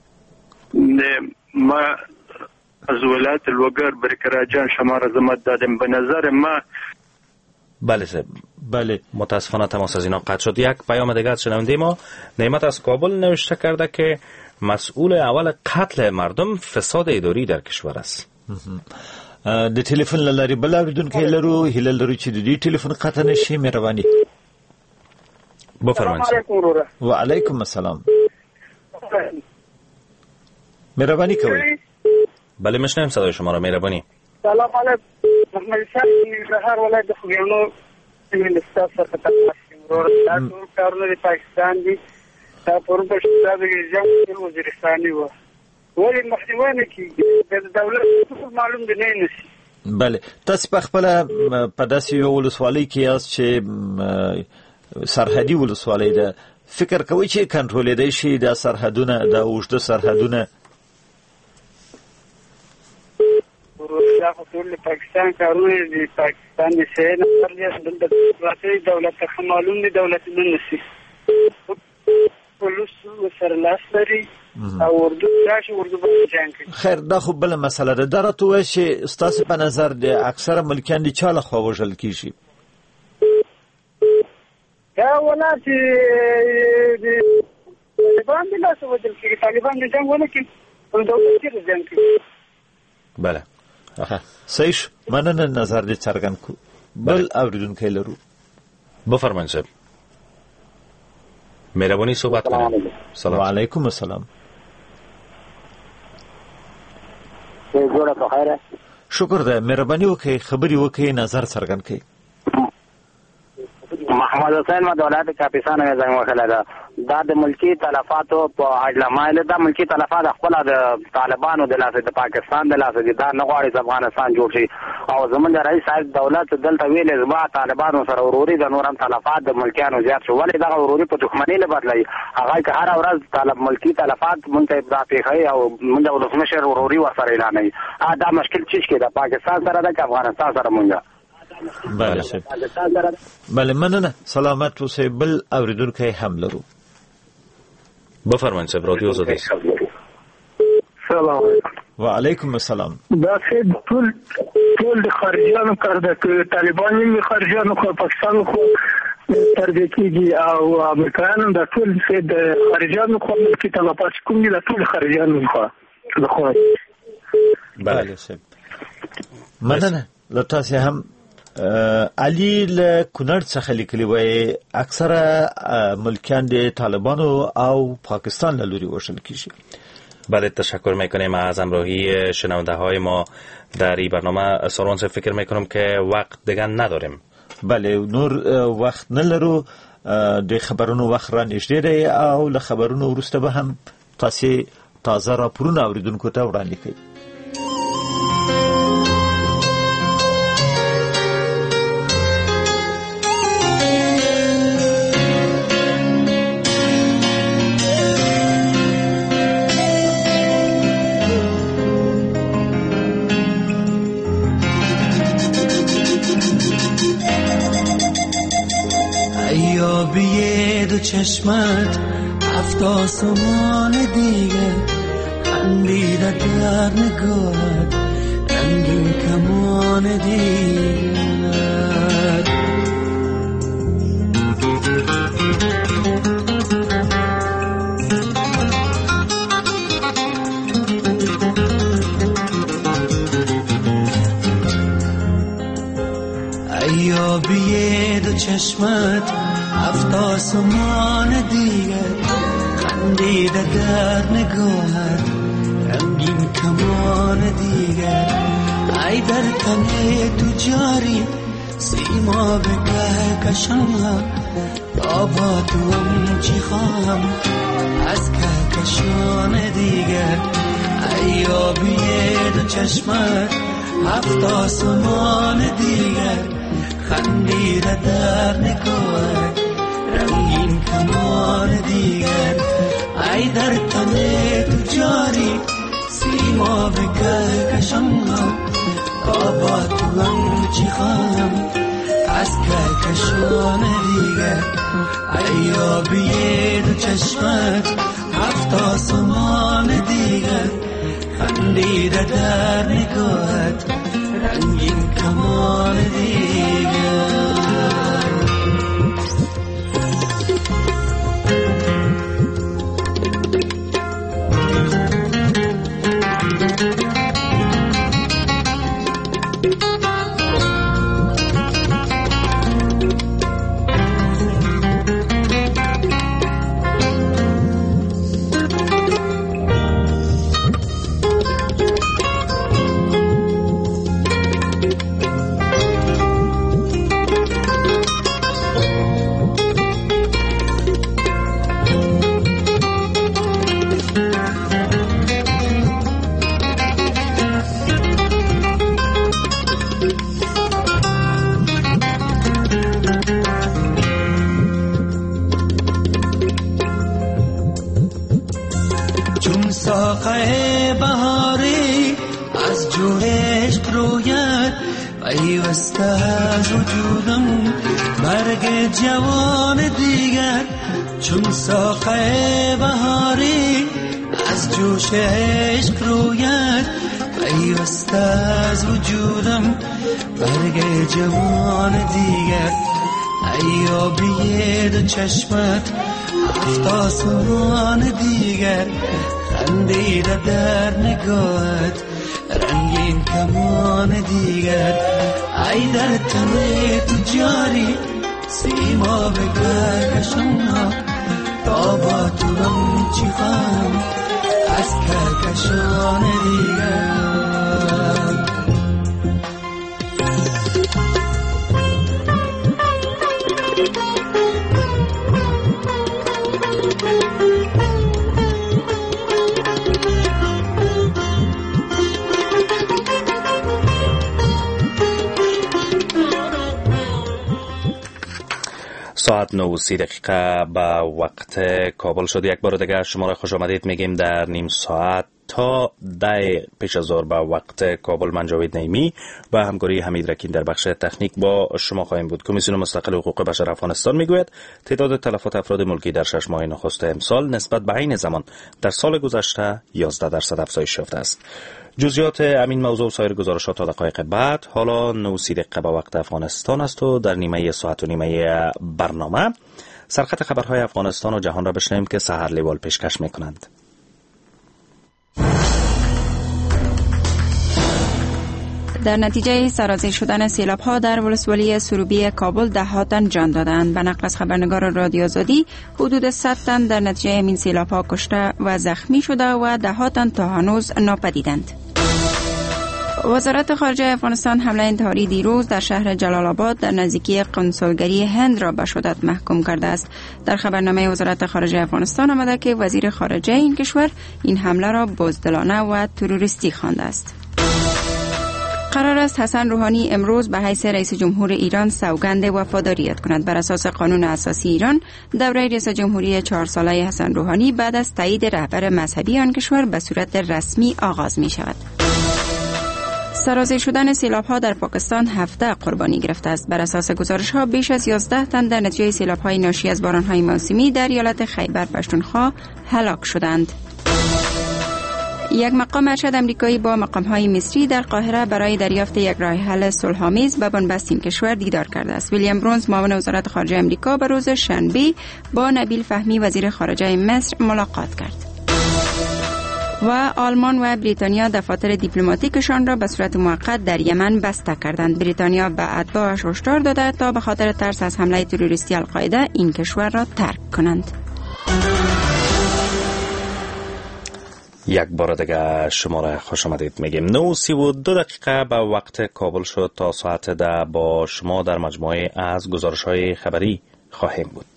ما از ولایت لوګر برکراجان شما را زمت دادم. به نظر ما بله صاحب بله متاسفانه تماس از اینا قطع شد. یک پیام دیگه از شنونده ما نعمت از کابل نوشته کرده که مسئول اول قتل مردم فساد اداری در کشور است. د تلیفون لاري بل اوریدونکو لرو هیله لرو چې د دې تلیفون قطع نشي مهرباني. بفرمایید. و علیکم السلام. مهرباني کوئ. بله مشنیم صدای شما را مهربانی. سلام علیکم. محمد شاه شهر ولایت خوګیانو من استاد سره تاسو ورته ټول کارونه د پاکستان دي دا پرون په شتاب کې جنگ وزیرستاني و ولې مخنیوي کیږي د دولت معلوم دی نه نشي. بله تاسو په خپل په داسې یو ولسوالۍ کې یاست چې سرحدي ولسوالۍ ده فکر کوي چې کنټرول دی شي د سرحدونه د اوږده سرحدونه؟ دا خو ټول پاکستان کارونه دي، پاکستان د سین پر دلته راځي دولت ته معلوم دي، دولت نه نشي پولیس سره لاس لري او اردو راشي اردو باندې جنگ کوي. خیر دا خو بل مسله ده. دا راته وایي چې ستاسو په نظر د اکثره ملکیان دي چا له خوا وژل کیږي؟ دا ولا چې طالبان دي لاس وژل کیږي، طالبان د جنگ ونه کوي او دولت یې جنگ کوي. بله صحیح، مننه نظر دې څرګند کو. بل اوریدونکی لرو. بفرمایید صاحب. مهربانی صحبت کنید. سلام علیکم. السلام. جوړه په خیره. شکر ده. مهرباني وکړئ خبري وکړئ نظر څرګند کړئ. محمد حسین ما دولت کاپیسان یې زنګ وکړه دا دا د ملکی تلفاتو په اړه مایل دا ملکی تلفات خپل د طالبانو د لاسه د پاکستان د لاسه دا نه غواړي افغانستان جوړ شي او زمونږ د رئیس صاحب دولت دلته ویلې زما طالبانو سره وروري د نورم تلفات د ملکیانو زیات شو، ولې دا وروري په دښمنۍ نه بدلای هغه که هر ورځ طالب ملکی تلفات مونږ ته ابدا پیخي او مونږ د ولسمشر وروري ورسره اعلانوي. دا مشکل چیز کې د پاکستان سره د افغانستان سره مونږ. بله بله مننه. سلامت اوسئ. بل اوریدونکی هم لرو. بفرمایید صاحب رادیو زده. سلام و علیکم السلام. دا څه ټول ټول د خارجيانو کار ده چې طالبان یې خارجيانو خو پاکستان خو تربیه کیږي او امریکایانو دا ټول څه د خارجيانو خو ملکی تلفات کوم دي ټول خارجيانو خو د خو. بله صاحب مننه. لته سه هم علی له کونړ څخه لیکلی وای اکثره ملکیان د طالبانو او پاکستان له لوري وژل کیږي. بله تشکر میکنیم از همراهی شنونده های ما در این برنامه. سارون صاحب فکر میکنم که وقت دیگه نداریم. بله نور وقت نلرو. د خبرونو وخت را نږدې دی او له خبرونو وروسته به هم تاسو تازه راپورونه اوریدونکو ته وړاندې کوي. چشمت هفت آسمان دیگه خندیده در نگاهت رنگین کمان دیگه ایابیه دو چشمت هفت آسمان دیگر خندیده در نگاهت رنگین کمان دیگر ای در تنه تو جاری سیما به کهکشان تا با تو هم چی خواهم از کهکشان دیگر ای آبیه دو چشمت هفت آسمان دیگر خندیده در نگاهت رنگین کمان دیگر ای در تنه تو جاری سیما به کهکشان تا با تو هم چی خواهم از کهکشان دیگر ای آبیه دو چشمت هفت آسمان دیگر خندیده در نگاهت رنگین کمان دیگر. از وجودم برگ جوان دیگر، چون ساقه بهاری از جوش عشق روید، پیوسته از وجودم برگ جوان دیگر. ای آبی دو چشمت هفت آسمان دیگر، خندیده در نگاهت رنگین کمان دیگر. ای در تن تو جاری سیما بگرکشم، تا با تونم چی خواهم از کرکشان دیگر. ساعت نه و سی دقیقه به وقت کابل شد. یک بار دیگر شما را خوش آمدید میگیم در نیم ساعت تا ده پیش از ظهر به وقت کابل. من جاوید نعیمی و همکاری حمید رکین در بخش تکنیک با شما خواهیم بود. کمیسیون مستقل حقوق بشر افغانستان میگوید تعداد تلفات افراد ملکی در شش ماه نخست امسال نسبت به عین زمان در سال گذشته یازده درصد افزایش یافته است. جزئیات همین موضوع و سایر گزارشات تا دقایق بعد. حالا نه و سی دقیقه به وقت افغانستان است و در نیمه ساعت و نیمه برنامه سرخط خبرهای افغانستان و جهان را بشنویم که سحر لیوال پیشکش میکنند. در نتیجه سرازیر شدن سیلاب‌ها در ولسوالی سروبی کابل ده ها تن جان دادند. به نقل از خبرنگار رادیو آزادی حدود صد تن در نتیجه این سیلاب‌ها کشته و زخمی شده و ده ها تن تا هنوز ناپدیدند. وزارت خارجه افغانستان حمله انتحاری دیروز در شهر جلال آباد در نزدیکی قنصلگری هند را به شدت محکوم کرده است. در خبرنامه وزارت خارجه افغانستان آمده که وزیر خارجه این کشور این حمله را بزدلانه و تروریستی خوانده است. قرار است حسن روحانی امروز به حیث رئیس جمهور ایران سوگند وفاداریت کند. بر اساس قانون اساسی ایران، دوره رئیس جمهوری چهار ساله حسن روحانی بعد از تایید رهبر مذهبی آن کشور به صورت رسمی آغاز می شود. سرازیر شدن سیلاب‌ها در پاکستان هفده قربانی گرفته است. بر اساس گزارش‌ها بیش از یازده تن در نتیجه سیلاب‌های ناشی از باران‌های موسمی در ایالت خیبر پختونخوا هلاک شدند. یک مقام ارشد امریکایی با مقام‌های مصری در قاهره برای دریافت یک راه حل صلح‌آمیز به بنبست این کشور دیدار کرده است. ویلیام برونز معاون وزارت خارجه امریکا به روز شنبه با نبیل فهمی وزیر خارجه مصر ملاقات کرد. و آلمان و بریتانیا دفاتر دیپلماتیکشان را به صورت موقت در یمن بسته کردند. بریتانیا به اتباعش هشدار داده تا به خاطر ترس از حمله تروریستی القاعده این کشور را ترک کنند. یک بار دیگه شما را خوش آمدید میگیم. نه و سی و دو دقیقه به وقت کابل شد. تا ساعت ده با شما در مجموعه از گزارش‌های خبری خواهیم بود.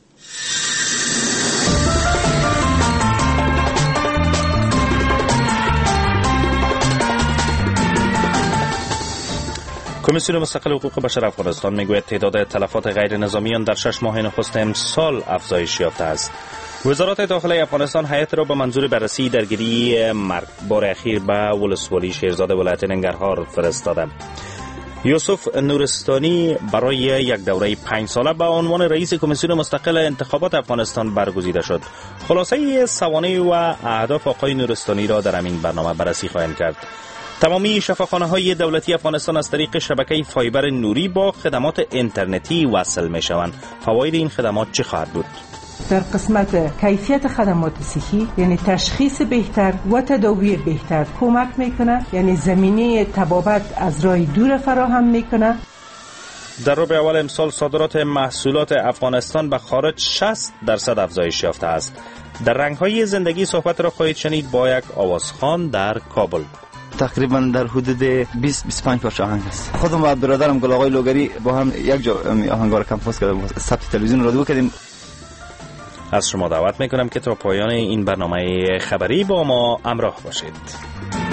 کمیسیون مستقل حقوق بشر افغانستان میگوید تعداد تلفات غیر نظامیان در شش ماه نخست امسال افزایش یافته است. وزارت داخله افغانستان هیئت را به منظور بررسی درگیری مرگبار اخیر به ولسوالی شیرزاد ولایت ننگرهار فرستاده. یوسف نورستانی برای یک دوره پنج ساله به عنوان رئیس کمیسیون مستقل انتخابات افغانستان برگزیده شد. خلاصه سوانح و اهداف آقای نورستانی را در همین برنامه بررسی خواهیم کرد. تمامی شفاخانه‌های دولتی افغانستان از طریق شبکه فایبر نوری با خدمات اینترنتی وصل می‌شوند. فواید این خدمات چه خواهد بود؟ در قسمت کیفیت خدمات صحی، یعنی تشخیص بهتر و تداوی بهتر کمک میکنه، یعنی زمینه طبابت از راه دور فراهم میکنه. در ربع اول امسال صادرات محصولات افغانستان به خارج شصت درصد افزایش یافته است. در رنگ‌های زندگی صحبت را خواهید شنید با یک آوازخوان در کابل. تقریبا در حدود بیست بیست و پنج پارچه آهنگ است. خودم و برادرم گل آقای لوگری با هم یک جا آهنگا را کمپوز کردیم، ثبت تلویزیون رادیو کردیم. از شما دعوت میکنم که تا پایان این برنامه خبری با ما همراه باشید.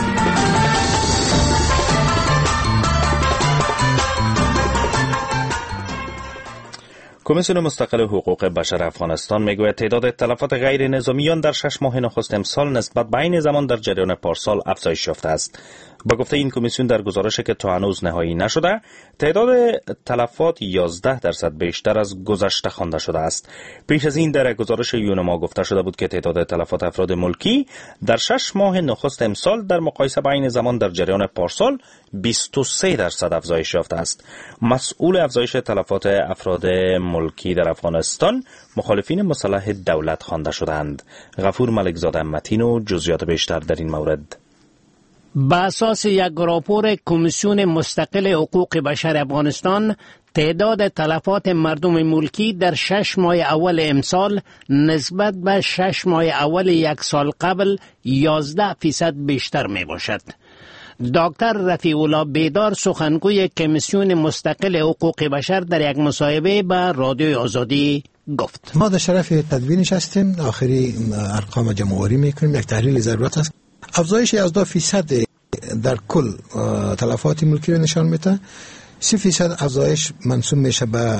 کمیسیون مستقل حقوق بشر افغانستان میگوید تعداد تلفات غیر نظامیان در شش ماه نخست امسال نسبت به عین زمان در جریان پارسال افزایش یافته است. با گفته این کمیسیون در گزارشی که تا هنوز نهایی نشده، تعداد تلفات یازده درصد بیشتر از گذشته خوانده شده است. پیش از این در گزارش یونما گفته شده بود که تعداد تلفات افراد ملکی در شش ماه نخست امسال در مقایسه با این زمان در جریان پارسال بیست و سه درصد افزایش یافته است. مسئول افزایش تلفات افراد ملکی در افغانستان مخالفین مسلح دولت خوانده شدند. غفور ملکزاده متین و جزئیات بیشتر در این مورد. با اساس یک راپور کمیسیون مستقل حقوق بشر افغانستان، تعداد تلفات مردم ملکی در شش ماه اول امسال نسبت به شش ماه اول یک سال قبل یازده فیصد بیشتر می باشد. دکتر رفیع الله بیدار سخنگوی کمیسیون مستقل حقوق بشر در یک مصاحبه با رادیوی آزادی گفت: ما در شرف تدوینش هستیم، آخری ارقام جمع‌آوری میکنیم، یک تحلیل ضرورت است. افزایش یازده فیصد در کل تلفات ملکی رو نشان میده. سی فیصد افزایش منسوب میشه به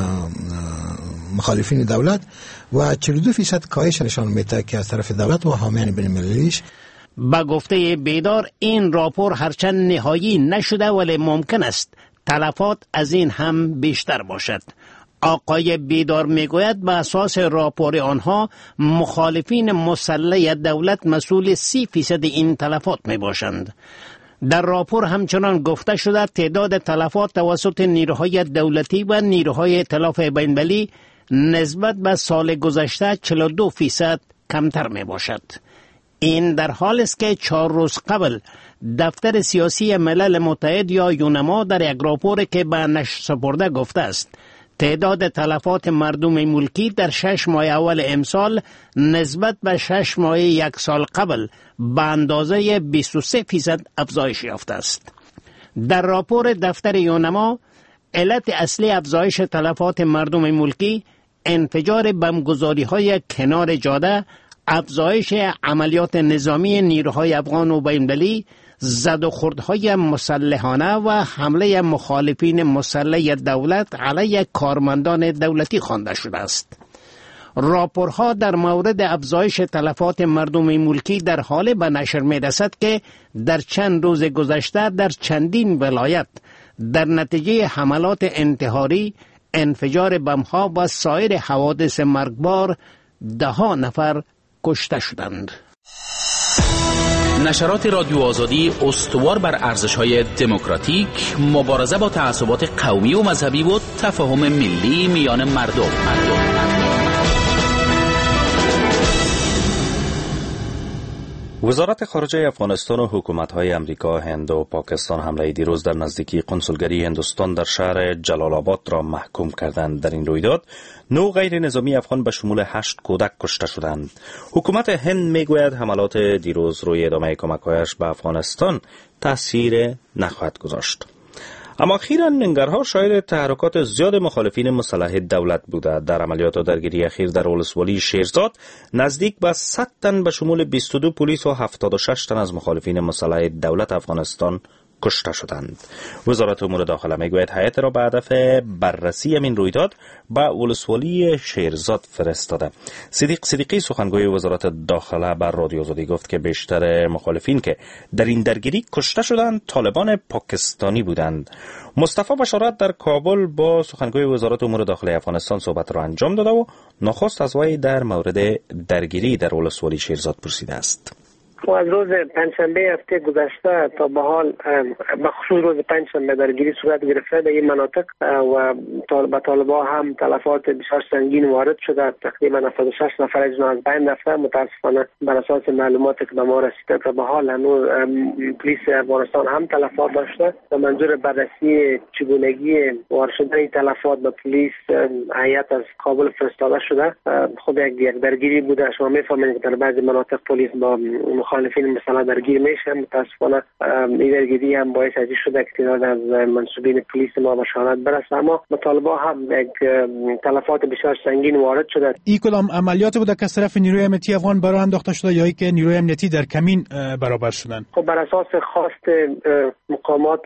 مخالفین دولت و چهل و دو فیصد کاهش نشان میده که از طرف دولت و حامیان بین‌المللیش. با گفته بیدار این راپور هرچند نهایی نشده ولی ممکن است تلفات از این هم بیشتر باشد. آقای بیدار میگوید به اساس راپور آنها مخالفین مسلح دولت مسئول سی فیصد این تلفات می باشند. در راپور همچنان گفته شده تعداد تلفات توسط نیروهای دولتی و نیروهای ائتلاف بین‌المللی نسبت به سال گذشته چهل و دو فیصد کمتر می باشد. این در حال است که چهار روز قبل دفتر سیاسی ملل متحد یا یونما در یک راپور که به نشر سپرده گفته است تعداد تلفات مردم ملکی در شش ماه اول امسال نسبت به شش ماه یک سال قبل به اندازه بیست و سه فیصد افزایش یافته است. در راپور دفتر یونما علت اصلی افزایش تلفات مردم ملکی انفجار بمبگذاری های کنار جاده، افزایش عملیات نظامی نیروهای افغان و بین‌المللی، زد و خوردهای مسلحانه و حمله مخالفین مسلح دولت علیه کارمندان دولتی خوانده شده است. راپورها در مورد افزایش تلفات مردم ملکی در حال به نشر می رسد که در چند روز گذشته در چندین ولایت در نتیجه حملات انتحاری، انفجار بم‌ها و سایر حوادث مرگبار ده ها نفر کشته شدند. نشرات رادیو آزادی استوار بر ارزش‌های دموکراتیک، مبارزه با تعصبات قومی و مذهبی و تفاهم ملی میان مردم. مردم. وزارت خارجه افغانستان و حکومت‌های امریکا، هند و پاکستان حمله دیروز در نزدیکی کنسولگری هندوستان در شهر جلال آباد را محکوم کردند. در این رویداد نو غیر نظامی افغان به شمول هشت کودک کشته شدند. حکومت هند میگوید حملات دیروز روی ادامه کمک‌هایش به افغانستان تأثیر نخواهد گذاشت. اما اخیراً ننگرها شاهد تحرکات زیاد مخالفین مسلح دولت بوده. در عملیات و درگیری اخیر در ولسوالی شیرزاد نزدیک به صد تن به شمول بیست و دو پلیس و هفتاد و شش تن از مخالفین مسلح دولت افغانستان کشته شدند. وزارت امور داخله میگوید هیئت را به هدف بررسی این رویداد به ولسوالی شیرزاد فرستاده. صدیق صدیقی سخنگوی وزارت داخله بر رادیو آزادی گفت که بیشتر مخالفین که در این درگیری کشته شدند طالبان پاکستانی بودند. مصطفی بشارت در کابل با سخنگوی وزارت امور داخله افغانستان صحبت را انجام داده و نخست از وی در مورد درگیری در ولسوالی شیرزاد پرسیده است. و از روز پنجشنبه هفته گذشته تا به حال بخصوص روز پنجشنبه درگیری صورت گرفته در این مناطق و به طالبان هم تلفات بسیار سنگین وارد شده. تقریبا هفتاد و شش نفر از از بین رفته. متاسفانه بر اساس معلوماتی که به ما رسیده تا به حال هنوز پلیس افغانستان هم تلفات داشته. به منظور بررسی چگونگی وارد شدن این تلفات به پلیس هیئت از کابل فرستاده شده. خود یک درگیری بوده. شما میفهمید که در بعضی مناطق پلیس با مخالفین مثلا درگیر میشه. متاسفانه این درگیری هم باعث ازی شده که تعداد از منصوبین پلیس ما به شهادت برسه. اما مطالبه هم یک تلفات بسیار سنگین وارد شده. این کدام عملیات بوده که از طرف نیروی امنیتی افغان برای انداخته شده یا ای که نیروی امنیتی در کمین برابر شدن؟ خب بر اساس خواست مقامات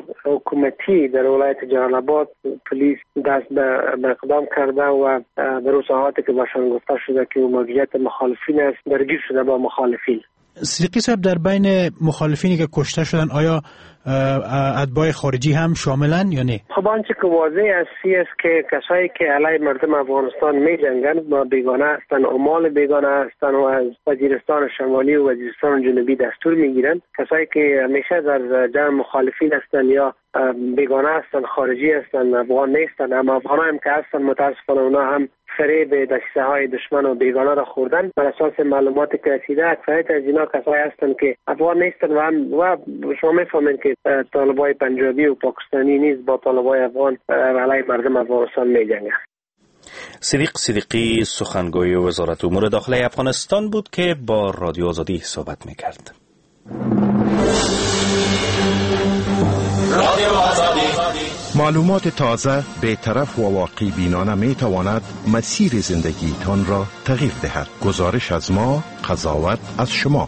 حکومتی در ولایت جلال آباد پلیس دست به اقدام کرده و در روزهاتی که باشن گفته شده که موجودیت مخالفین است درگیر شده با مخالفین. صدیقی صاحب، در بین مخالفینی که کشته شدن آیا اتباع خارجی هم شاملن یا نه؟ خب آنچه که واضح است است که کسایی که علیه مردم افغانستان می جنگند ما بیگانه هستند، عمال بیگانه هستند و از وزیرستان شمالی و وزیرستان جنوبی دستور میگیرند. کسایی که همیشه در جمع مخالفین هستند یا بیگانه هستند، خارجی هستند، افغان نیستند، اما افغان هم که هستند متاسفانه اونا هم فریب دسته های دشمن و بیگانه را خوردن. بر اساس معلوماتی که رسیده اکثریت از اینا کسایی هستند که افغان نیستند و هم و شما میفهمید که طالبای پنجابی و پاکستانی نیز با طالبای افغان علیه مردم افغانستان می‌جنگند. صدیق صدیقی سخنگوی وزارت امور داخلی افغانستان بود که با رادیو آزادی صحبت می‌کرد. رادیو آزادی معلومات تازه، بی‌طرف و واقع بینانه می تواند مسیر زندگیتان را تغییر دهد. گزارش از ما، قضاوت از شما.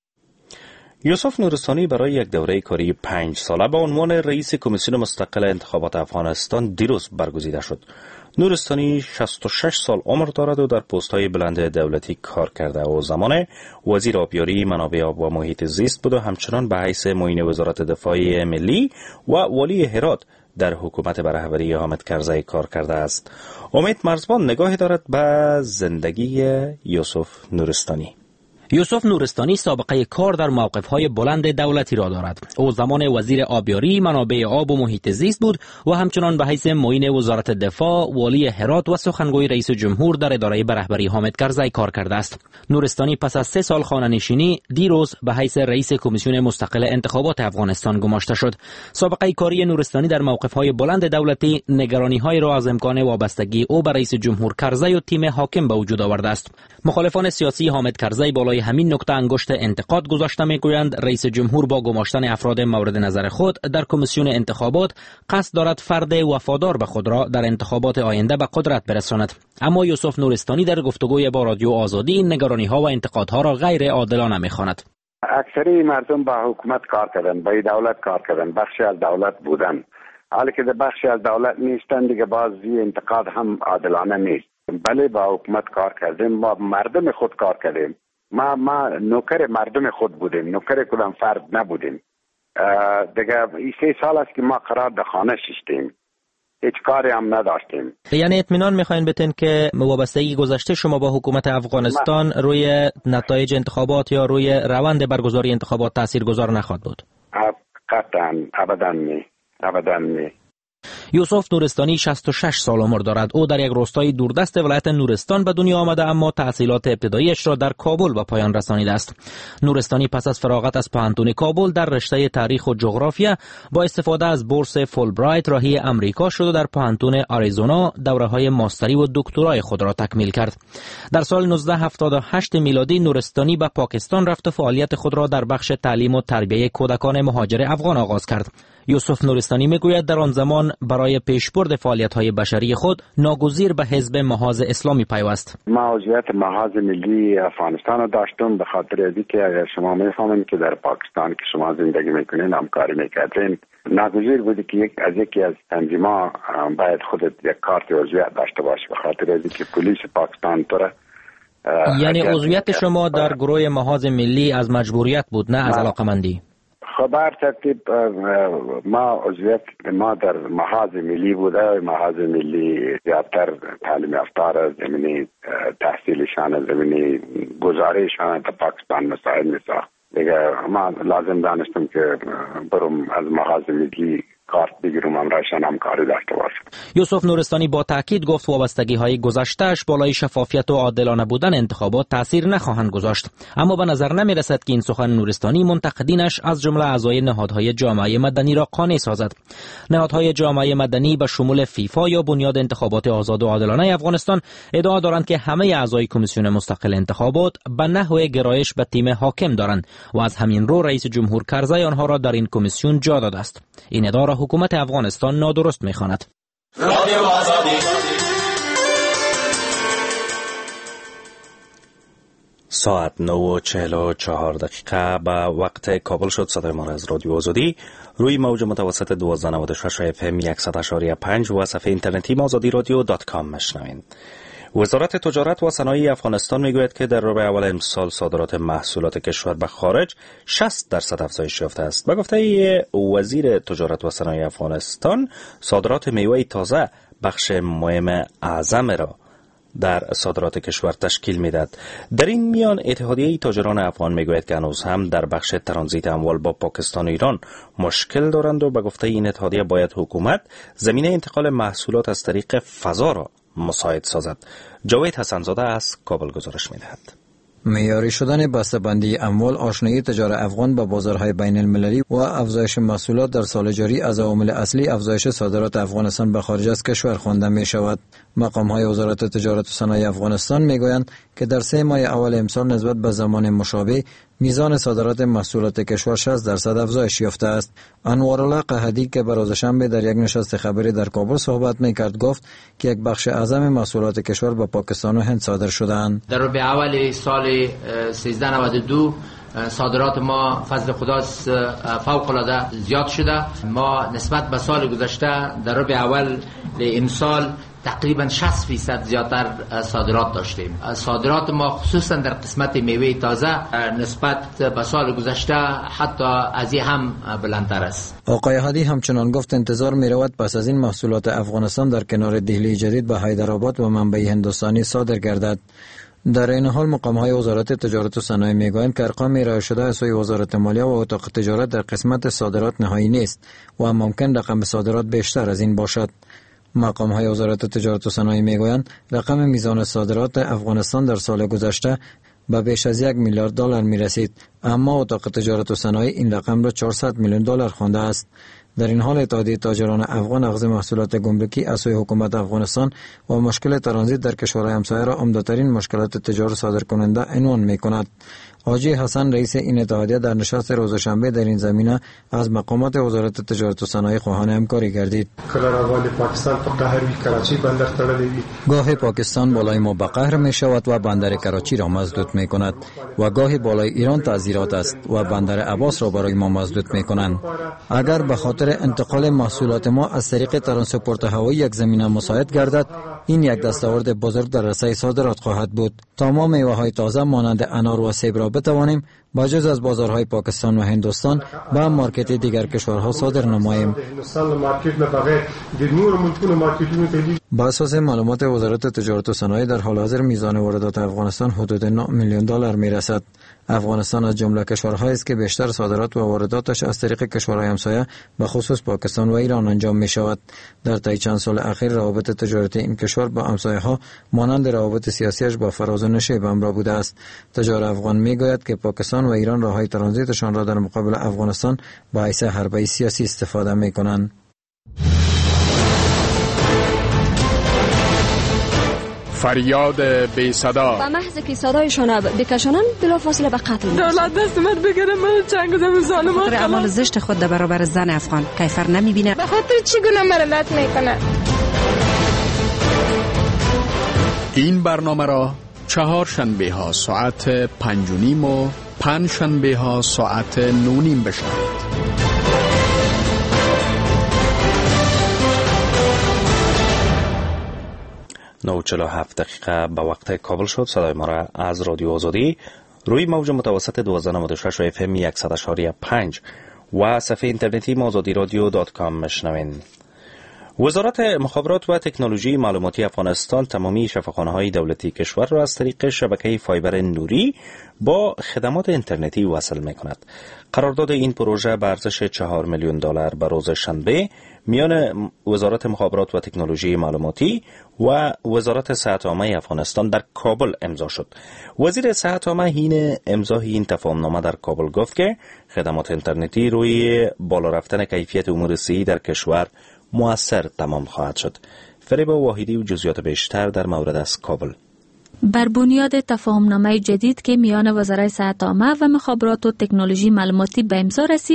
یوسف نورستانی برای یک دوره کاری پنج ساله به عنوان رئیس کمیسیون مستقل انتخابات افغانستان دیروز برگزیده شد. نورستانی شصت و شش سال عمر دارد و در پست‌های بلند دولتی کار کرده و زمان وزیر آبیاری، منابع آب و محیط زیست بود و همچنان به حیث معین وزارت دفاع ملی و والی هرات در حکومت به رهبری حامد کرزی کار کرده است. امید مرزبان نگاهی دارد به زندگی یوسف نورستانی. یوسف نورستانی سابقه کار در موقف‌های بلند دولتی را دارد. او زمان وزیر آبیاری، منابع آب و محیط زیست بود و همچنان به حیث معین وزارت دفاع، والی هرات و سخنگوی رئیس جمهور در اداره به رهبری حامد کرزی کار کرده است. نورستانی پس از سه سال خانه‌نشینی دیروز به حیث رئیس کمیسیون مستقل انتخابات افغانستان گماشته شد. سابقه کاری نورستانی در موقف‌های بلند دولتی نگرانی‌های را از امکان وابستگی او به رئیس جمهور کرزی و تیم حاکم به وجود آورده است. مخالفان سیاسی حامد کرزی بالای همین نکته انگشت انتقاد گذاشته میگویند رئیس جمهور با گماشتن افراد مورد نظر خود در کمیسیون انتخابات قصد دارد فرد وفادار به خود را در انتخابات آینده به قدرت برساند. اما یوسف نورستانی در گفتگوی با رادیو آزادی این نگرانی‌ها و انتقادها را غیر عادلانه می‌خواند. اکثری مردم با حکومت کار کردن، با دولت کار کردن، بخشی از دولت بودن. حالی که بخشی از دولت نیستن دیگه بازی انتقاد هم عادلانه نیست. بله با حکومت کار کردیم، با مردم خود کار کردیم. ما ما نوکر مردم خود بودیم، نوکر کدام فرد نبودیم. دیگه این سه سال است که ما قرار در خانه ششتیم، هیچ کاری هم نداشتیم. یعنی اطمینان میخواین بتین که وابستگی گذشته شما با حکومت افغانستان ما... روی نتایج انتخابات یا روی روند برگزاری انتخابات تاثیرگذار نخواهد بود؟ قطعا ابدا نه، ابدا نه. یوسف نورستانی شصت و شش سال عمر دارد. او در یک روستای دوردست ولایت نورستان به دنیا آمده اما تحصیلات ابتداییش را در کابل به پایان رسانیده است. نورستانی پس از فراغت از پوهنتون کابل در رشته تاریخ و جغرافیا با استفاده از بورس فولبرایت راهی امریکا شد و در پوهنتون آریزونا دوره‌های ماستری و دکترای خود را تکمیل کرد. در سال نوزده هفتاد و هشت میلادی نورستانی به پاکستان رفت و فعالیت خود را در بخش تعلیم و تربیت کودکان مهاجر افغان آغاز کرد. یوسف نورستانی میگوید در آن زمان برای پیشبرد فعالیت‌های بشری خود ناگزیر به حزب محاذ اسلامی پیوست. ما عضویت محاذ ملی افغانستان را داشتم به خاطر اینکه اگر شما میفهمید که در پاکستان که شما زندگی میکنین همکاری میکردین، ناگزیر بودی که یک از یکی از تنظیم‌ها باید خودت یک کارت عضویت داشته باشی به خاطر اینکه پلیس پاکستان تو را یعنی عضویت شما در گروه محاذ ملی از مجبوریت بود نه از علاقمندی؟ خبر ترتیب ما عضویت ما در محاذ ملی بوده. محاذ ملی زیادتر تعلیم یافته زمینی تحصیلشان زمینی گزارششان در پاکستان مسائل میساخت. دیگه ما لازم دانستم که برم از محاذ ملی کارت بگیرم همراهشان همکاری داشته باشم. یوسف نورستانی با تاکید گفت وابستگی های گذشتهش بالای شفافیت و عادلانه بودن انتخابات تاثیر نخواهند گذاشت. اما به نظر نمی رسد که این سخن نورستانی منتقدینش از جمله اعضای نهادهای جامعه مدنی را قانع سازد. نهادهای جامعه مدنی به شمول فیفا یا بنیاد انتخابات آزاد و عادلانه افغانستان ادعا دارند که همه اعضای کمیسیون مستقل انتخابات به نحو گرایش به تیم حاکم دارند و از همین رو رئیس جمهور کرزی آنها را در این کمیسیون جا داده است. این ادعا را حکومت افغانستان نادرست می‌خواند. رادیو آزادی. ساعت نه و چهل و چهار دقیقه به وقت کابل شد. صدای ما از رادیو آزادی روی موج متوسط دوازده نود و شش اف ام صد و شش و پنج و صفحه اینترنتی ما آزادی رادیو دات کام مشنوین. وزارت تجارت و صنایع افغانستان میگوید که در ربع اول امسال صادرات محصولات کشور به خارج شصت درصد افزایش یافته است. به گفته وزیر تجارت و صنایع افغانستان، صادرات میوه تازه بخش مهم اعظم را در صادرات کشور تشکیل میدهد. در این میان اتحادیه تاجران افغان میگوید که هنوز هم در بخش ترانزیت اموال با پاکستان و ایران مشکل دارند و به گفته این اتحادیه باید حکومت زمینه انتقال محصولات از طریق فضا را مساعد سازد. جاوید حسنزاده از کابل گزارش میدهد. معیاری شدن بسته‌بندی اموال، آشنایی تجار افغان با بازارهای بین المللی و افزایش محصولات در سال جاری از عوامل اصلی افزایش صادرات افغانستان به خارج از کشور خوانده می شود. مقام‌های وزارت تجارت و صنایع افغانستان میگویند که در سه ماه اول امسال نسبت به زمان مشابه میزان صادرات محصولات کشور شصت درصد افزایش یافته است. انوارالله قحدی که به روز شنبه در یک نشست خبری در کابل صحبت میکرد گفت که یک بخش اعظم محصولات کشور به پاکستان و هند صادر شده‌اند. در ربع اول سال سیزده نود و دو صادرات ما فضل خدا فوق العاده زیاد شده. ما نسبت به سال گذشته در ربع اول امسال تقریبا شصت فیصد زیادتر صادرات داشتیم. صادرات ما خصوصا در قسمت میوه تازه نسبت به سال گذشته حتی از این هم بلندتر است. آقای هادی همچنان گفت انتظار می رود پس از این محصولات افغانستان در کنار دهلی جدید به حیدرآباد و منبع هندوستانی صادر گردد. در این حال مقام‌های وزارت تجارت و صنایع میگویند که ارقام ارائه شده از سوی وزارت مالیه و اتاق تجارت در قسمت صادرات نهایی نیست و ممکن رقم صادرات بیشتر از این باشد. مقام‌های وزارت تجارت و صنایع میگویند رقم میزان صادرات افغانستان در سال گذشته به بیش از یک میلیارد دلار میرسید، اما اتاق تجارت و صنایع این رقم را چهارصد میلیون دلار خوانده است. در این حال اتحادیه تاجران افغان اخذ محصولات گمرکی از سوی حکومت افغانستان و مشکل ترانزیت در کشورهای همسایه را عمده‌ترین مشکلات تجاری صادرکننده عنوان می‌کند. حاجی حسن رئیس این اتحادیه در نشست روز شنبه در این زمینه از مقامات وزارت تجارت و صنایع خواهان همکاری گردید. پاکستان په قهر وی کراچی بندر تړلی وی. گاهی پاکستان بالای ما به قهر می شود و بندر کراچی را مسدود می کند و گاهی بالای ایران تعزیرات است و بندر عباس را برای ما مسدود می کنند. اگر به خاطر انتقال محصولات ما از طریق ترانسپورت هوایی یک زمینه مساعد گردد، این یک دستاورد بزرگ در رسای صادرات خواهد بود. تا ما میوه‌های تازه مانند انار و سیب را بتوانیم با جز از بازارهای پاکستان و هندوستان به مارکت دیگر کشورها صادر نماییم. با اساس معلومات وزارت تجارت و صنایع در حال حاضر میزان واردات افغانستان حدود نه میلیون دلار میرسد. افغانستان از جمله کشورهایی است که بیشتر صادرات و وارداتش از طریق کشورهای همسایه به خصوص پاکستان و ایران انجام می شود. در طی چند سال اخیر روابط تجارتی این کشور با همسایه‌ها مانند روابط سیاسیش با فراز و نشیب همراه بوده است. تجار افغان میگوید که پاکستان و ایران راههای ترانزیتشان را در مقابل افغانستان با حیث حربه سیاسی استفاده می کنند. فریاد بی صدا و محض که صدایشان بکشانن بلافاصله به قتل می‌رسند. دولت دست من بگیره من جنگ زمین ظالمان خاطر اعمال زشت خود در برابر زن افغان کیفر نمیبینه. به خاطر چی گناه مرلت میکنه؟ این برنامه را چهار شنبه ها ساعت پنج و نیم و پنج شنبه ها ساعت نو نیم بشنوید. نه و چهل و هفت دقیقه به وقت کابل شد. صدای ما را از رادیو آزادی روی موج متوسط دوازده نود و شش و اف ام صد و پنج و صفحه اینترنتی آزادی رادیو دات کام میشنوین. وزارت مخابرات و تکنولوژی معلوماتی افغانستان تمامی شفاخانه‌های دولتی کشور را از طریق شبکه فایبر نوری با خدمات اینترنتی وصل می‌کند. قرارداد این پروژه به ارزش چهار میلیون دلار به روز شنبه میان وزارت مخابرات و تکنولوژی معلوماتی و وزارت صحت عامه افغانستان در کابل امضا شد. وزیر صحت عامه حین امضای این تفاهمنامه در کابل گفت که خدمات اینترنتی روی بالا رفتن کیفیت امور صحی در کشور مؤثر تمام خواهد شد. فریبا واحدی و جزئیات بیشتر در مورد از کابل. بر بنیاد تفاهمنامه جدید که میان وزارت صحت عامه و مخابرات و تکنولوژی معلوماتی به امضا رسید،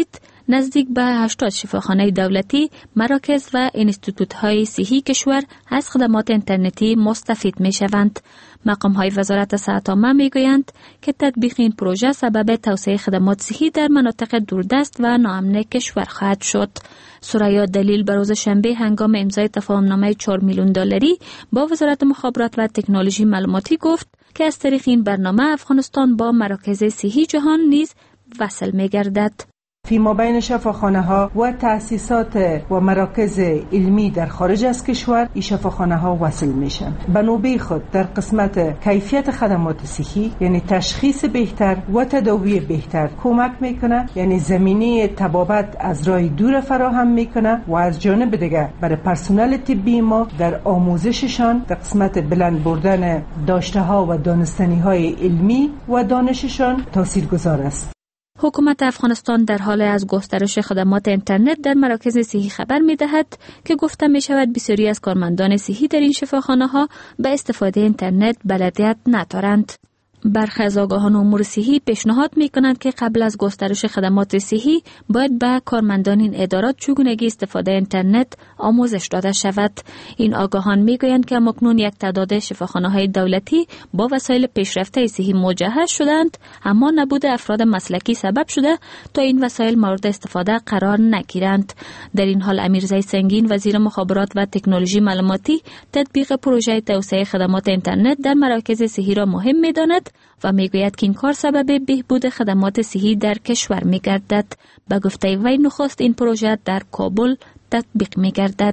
نزدیک به هشتاد شفاخانه دولتی، مراکز و انستیتوت‌های صحی کشور از خدمات اینترنتی مستفید می‌شوند. مقام‌های وزارت صحت عامه می‌گویند که تطبیق این پروژه سبب توسعه خدمات صحی در مناطق دوردست و ناامن کشور خواهد شد. ثریا دلیل به روز شنبه هنگام امضای تفاهم‌نامه چهار میلیون دلاری با وزارت مخابرات و تکنولوژی معلوماتی گفت که از طریق این برنامه افغانستان با مراکز صحی جهان نیز وصل می‌گردد. فیما بین شفاخانه ها و تأسیسات و مراکز علمی در خارج از کشور این شفاخانه ها وصل میشن. به نوبه خود در قسمت کیفیت خدمات صحی، یعنی تشخیص بهتر و تداوی بهتر کمک میکنه، یعنی زمینه طبابت از راه دور فراهم میکنه و از جانب دیگر برای پرسنل طبی ما در آموزششان در قسمت بلند بردن داشته ها و دانستنی های علمی و دانششان تاثیرگذار است. حکومت افغانستان در حال از گسترش خدمات اینترنت در مراکز صحی خبر می دهد که گفته می شود بسیاری از کارمندان صحی در این شفاخانه ها به استفاده اینترنت بلدیت ندارند. برخی از آگاهان امور صحی پیشنهاد می کنند که قبل از گسترش خدمات صحی باید به کارمندان این ادارات چگونگی استفاده اینترنت آموزش داده شود. این آگاهان می گویند که اکنون یک تعداد شفاخانه های دولتی با وسایل پیشرفته صحی مجهز شدند، اما نبود افراد مسلکی سبب شده تا این وسایل مورد استفاده قرار نگیرند. در این حال امیرزی سنگین وزیر مخابرات و تکنولوژی معلوماتی تطبیق پروژه توسعه خدمات اینترنت در مراکز صحی را مهم می داند و میگوید که این کار سبب بهبود خدمات صحی در کشور میگردد. به گفته وی نخست این پروژه در کابل تطبیق میگردد.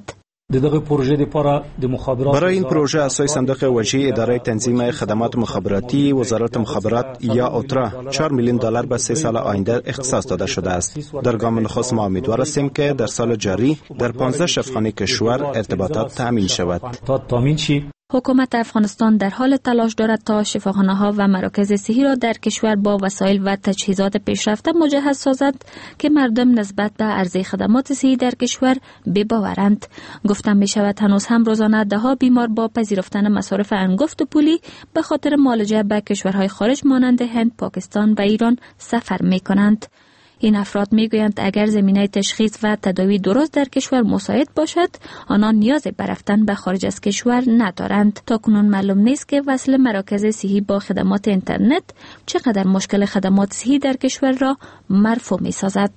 برای این پروژه اساس صندوق وجهی اداره تنظیم خدمات مخابراتی وزارت مخابرات یا اوترا چهار میلیون دلار به سه سال آینده اختصاص داده شده است. در گام نخست ما امیدوار هستیم که در سال جاری در پانزده شفاخانه کشور ارتباطات تامین شود. حکومت افغانستان در حال تلاش دارد تا شفاخانه‌ها و مراکز صحی را در کشور با وسایل و تجهیزات پیشرفته مجهز سازد که مردم نسبت به عرضه خدمات صحی در کشور بباورند. گفتم می شود هنوز هم روزانه ده ها بیمار با پذیرفتن مصارف انگفت و پولی به خاطر معالجه به کشورهای خارج مانند هند، پاکستان و ایران سفر می کنند. این افراد میگویند اگر زمینه تشخیص و تداوی درست در کشور مساعد باشد، آنان نیاز به رفتن به خارج از کشور ندارند. تا کنون معلوم نیست که وصل مراکز صحی با خدمات اینترنت چقدر مشکل خدمات صحی در کشور را مرفوع می سازد.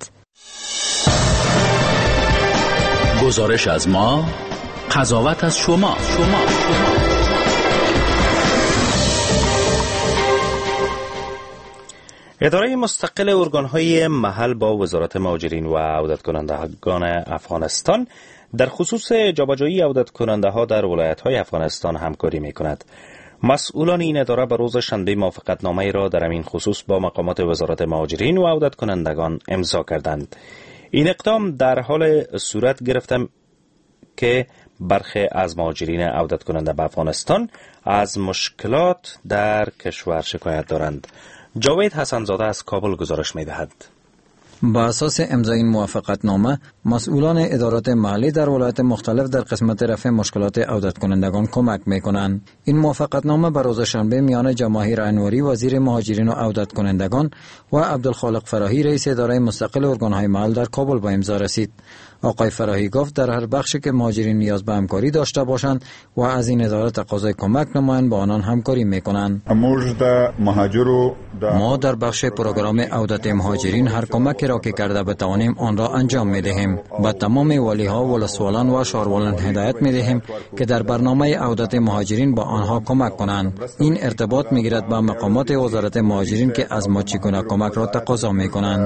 گزارش از ما، قضاوت از شما. شما. شما. اداره مستقل ارگان‌های محل با وزارت مهاجرین و عودت کنندگان افغانستان در خصوص جابجایی عودت کننده ها در ولایت‌های افغانستان همکاری می‌کند. مسئولان این اداره به روز شنبه موافقتنامه‌ای را در این خصوص با مقامات وزارت مهاجرین و عودت کنندگان امضا کردند. این اقدام در حال صورت گرفته که برخی از مهاجرین عودت کننده به افغانستان از مشکلات در کشور شکایت دارند. جاوید حسنزاده از کابل گزارش می دهد. با اساس امضای این موافقتنامه، مسئولان ادارات محلی در ولایت مختلف در قسمت رفع مشکلات عودت کنندگان کمک می کنند. این موافقتنامه بر روز شنبه میان جماهیر انوری وزیر مهاجرین و عودت کنندگان و عبدالخالق فراهی رئیس اداره مستقل ارگان‌های محل در کابل به امضا رسید. آقای فراهی گفت در هر بخشی که مهاجرین نیاز به همکاری داشته باشند و از این اداره تقاضای کمک نمایند با آنان همکاری میکنند. ما در بخش پروگرام عودت مهاجرین هر کمکی را که کرده بتوانیم آن را انجام میدهیم. به تمام ولیها و ولسوالان و شهروالان هدایت میدهیم که در برنامه عودت مهاجرین با آنها کمک کنند. این ارتباط میگیرد با مقامات وزارت مهاجرین که از ما چگونه کمک را تقاضا میکنند.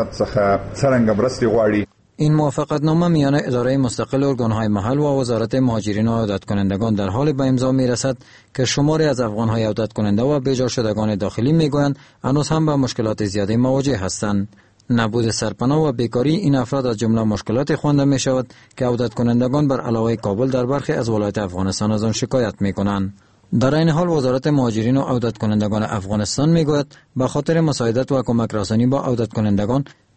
این موافقتنامه میان اداره مستقل ارگان‌های محل و وزارت مهاجرین و عودت کنندگان در حال به امضا میرسد که شماری از افغان‌های عودت کننده و بیجا شدگان داخلی میگویند هنوز هم با مشکلات زیادی مواجه هستند. نبود سرپناه و بیکاری این افراد از جمله مشکلات خوانده می شود که عودت کنندگان بر علاوه کابل در برخی از ولایت افغانستان از آن شکایت می کنند. در این حال وزارت مهاجرین و عودت کنندگان افغانستان میگوید به خاطر مساعدت و کمک رسانی با عودت کنندگان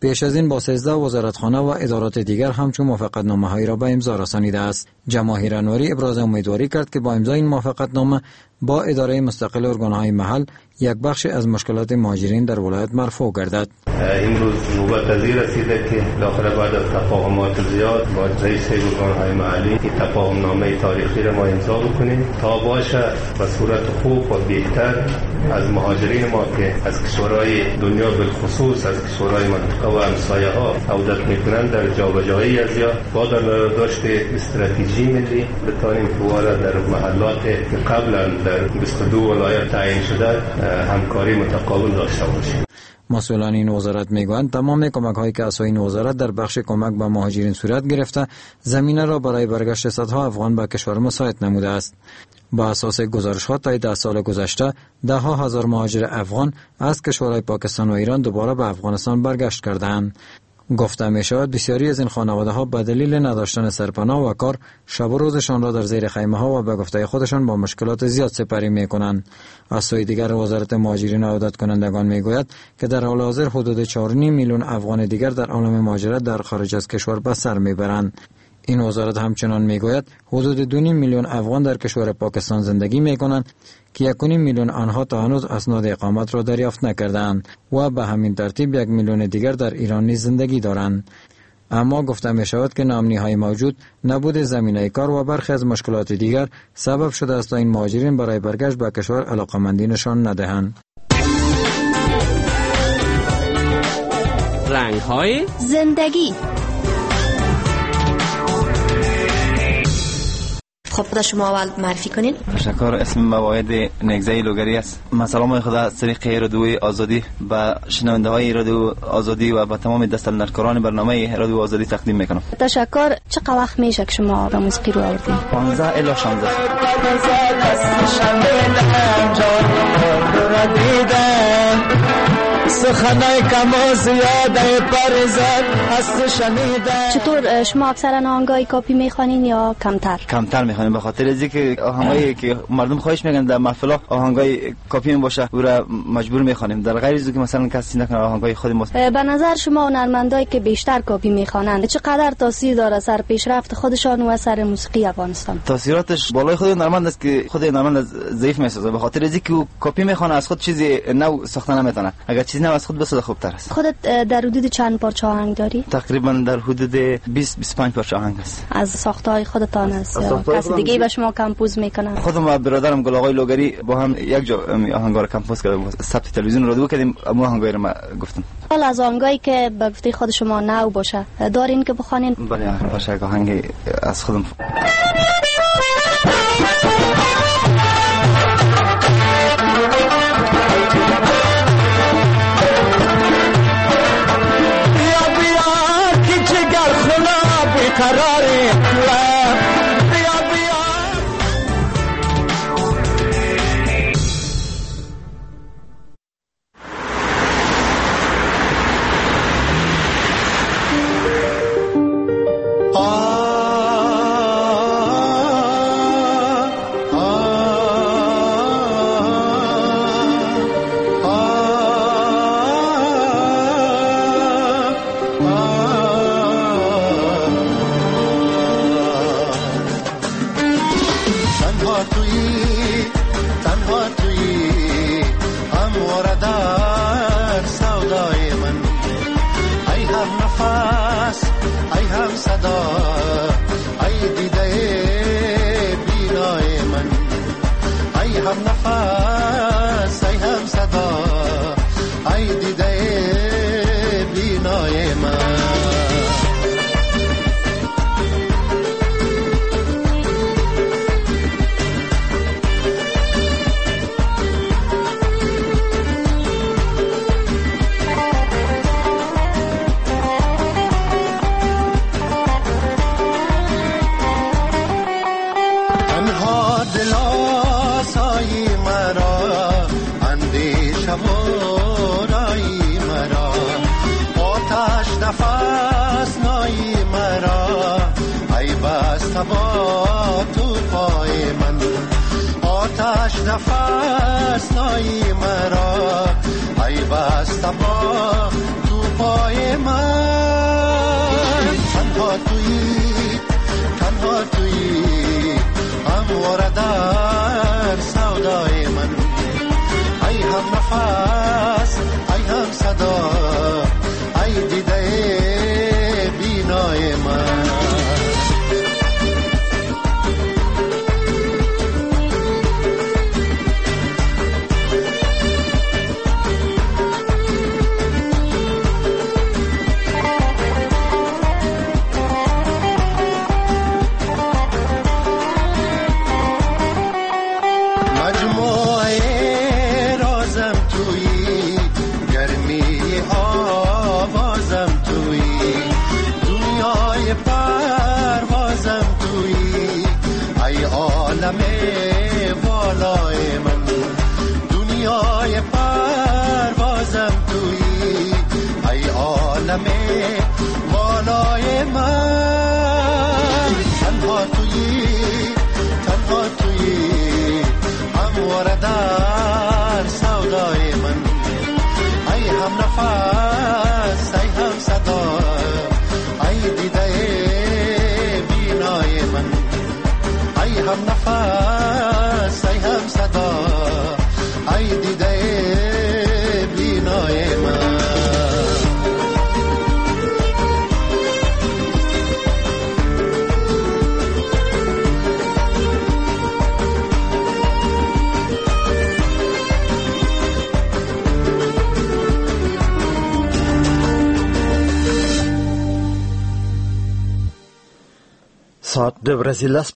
پیش از این با سیزده وزارتخانه و ادارات دیگر همچون موافقتنامه‌هایی را به امضا رسانیده است. جماهیر انوری ابراز امیدواری کرد که با امضای این موافقتنامه با اداره مستقل ارگان‌های محل یک بخش از مشکلات مهاجرین در ولایت مرفوع گردد. امروز نوبت از این رسیده که داخل بعد از تفاهمات زیاد با رئیس ارگان‌های محلی که تفاهمنامه تاریخی را ما امضا بکنیم تا باشه به صورت خوب و بهتر از مهاجرین ما که از کشورهای دنیا بالخصوص از کشورهای منطقه و همسایه‌ها عودت می‌کنند در جابجایی ازیا با در داشت استراتژی ملی بتوانیم دوباره در محلات که قبلا در بیست و دو ولایت تعیین شده همکاری متقابل داشته باشیم. مسئولان این وزارت میگویند تمام کمک هایی که از این وزارت در بخش کمک به مهاجرین صورت گرفته زمینه را برای برگشت صدها افغان به کشور مساعد نموده است. با اساس گزارش ها تا ده سال گذشته ده ها هزار مهاجر افغان از کشورهای پاکستان و ایران دوباره به افغانستان برگشت کردند. گفته می شود بسیاری از این خانواده ها به دلیل نداشتن سرپناه و کار شب و روزشان را در زیر خیمه ها و به گفته خودشان با مشکلات زیاد سپری می کنند. از سوی دیگر وزارت مهاجرین و عودت کنندگان می گوید که در حال حاضر حدود چهار و نیم میلیون افغان دیگر در عالم مهاجرت در خارج از کشور به سر می برند. این وزارت همچنان می گوید حدود دو نیم میلیون افغان در کشور پاکستان زندگی می کنند که یک و نیم میلیون آنها تا هنوز اسناد اقامت را دریافت نکردند و به همین ترتیب یک میلیون دیگر در ایران نیز زندگی دارند. اما گفته می شود که ناامنی‌های موجود، نبود زمینه کار و برخی از مشکلات دیگر سبب شده است تا این مهاجرین برای برگشت به کشور علاقه‌مندی نشان ندهند. رنگ‌های زندگی. خب خود شما اول معرفی کنین. تشکر. اسم مواعید نگزه لوگری است. من سلام خدا از طریق رادیوی آزادی به شنونده های رادیو آزادی و به تمام دستاندرکاران برنامه رادیو آزادی تقدیم میکنم. تشکر. چقدر وقت میشه که شما به موسیقی رو آوردین؟ پانزده الی شانزده. سخنای کم و زیاده پرزد هست شنیدن. چطور شما اکثرا آهنگای کاپی میخوانین یا کمتر؟ کمتر میخوانیم، به خاطر از اینکه آهنگایی که مردم خواهش میکنن در محفلا آهنگای کاپی باشه او را مجبور میخوانیم، در غیر از که مثلا کسی نکنه آهنگای خود ما. به نظر شما هنرمندایی که بیشتر کاپی میخوانند چقدر تاثیر داره سر پیشرفت خودشان و سر موسیقی افغانستان؟ تاثیراتش بالای خود هنرمند است که خود هنرمند ضعیف میسازه، به خاطر از اینکه کاپی میخوانه از خود چیزی نو ساخته نمیتونه، اگر چیزی نو از خود بسازه خوبتر است. خودت در حدود چند پارچه آهنگ داری؟ تقریبا در حدود بیست بیست و پنج پارچه آهنگ است. از ساختهای خودتان است یا کسی دیگه به شما کمپوز میکنه؟ خودم و برادرم گل آقای لوگری با هم یک جا آهنگا رو کمپوز کردیم، ثبت تلویزیون رادیو کردیم، اما آهنگای رو ما گفتم. حالا از آهنگایی که به گفته خود شما نو باشه دارین که بخوانین؟ بله، باشه یک آهنگ از خودم. قراره بیا بیا نفس نایی مرا ای بسته با تو پای من تنها تویی تنها تویی همواره در سودای من ای هم نفس ای هم صدا ای دیده بینای من بالای من دنیای پروازم تویی ای عالم بالای من تنها تویی تنها تویی همواره در سودای من ای هم نفس ای هم صدا ای دیده بینای من ای هم نفس ای هم صدا ای دیده بینای من Saat dua belas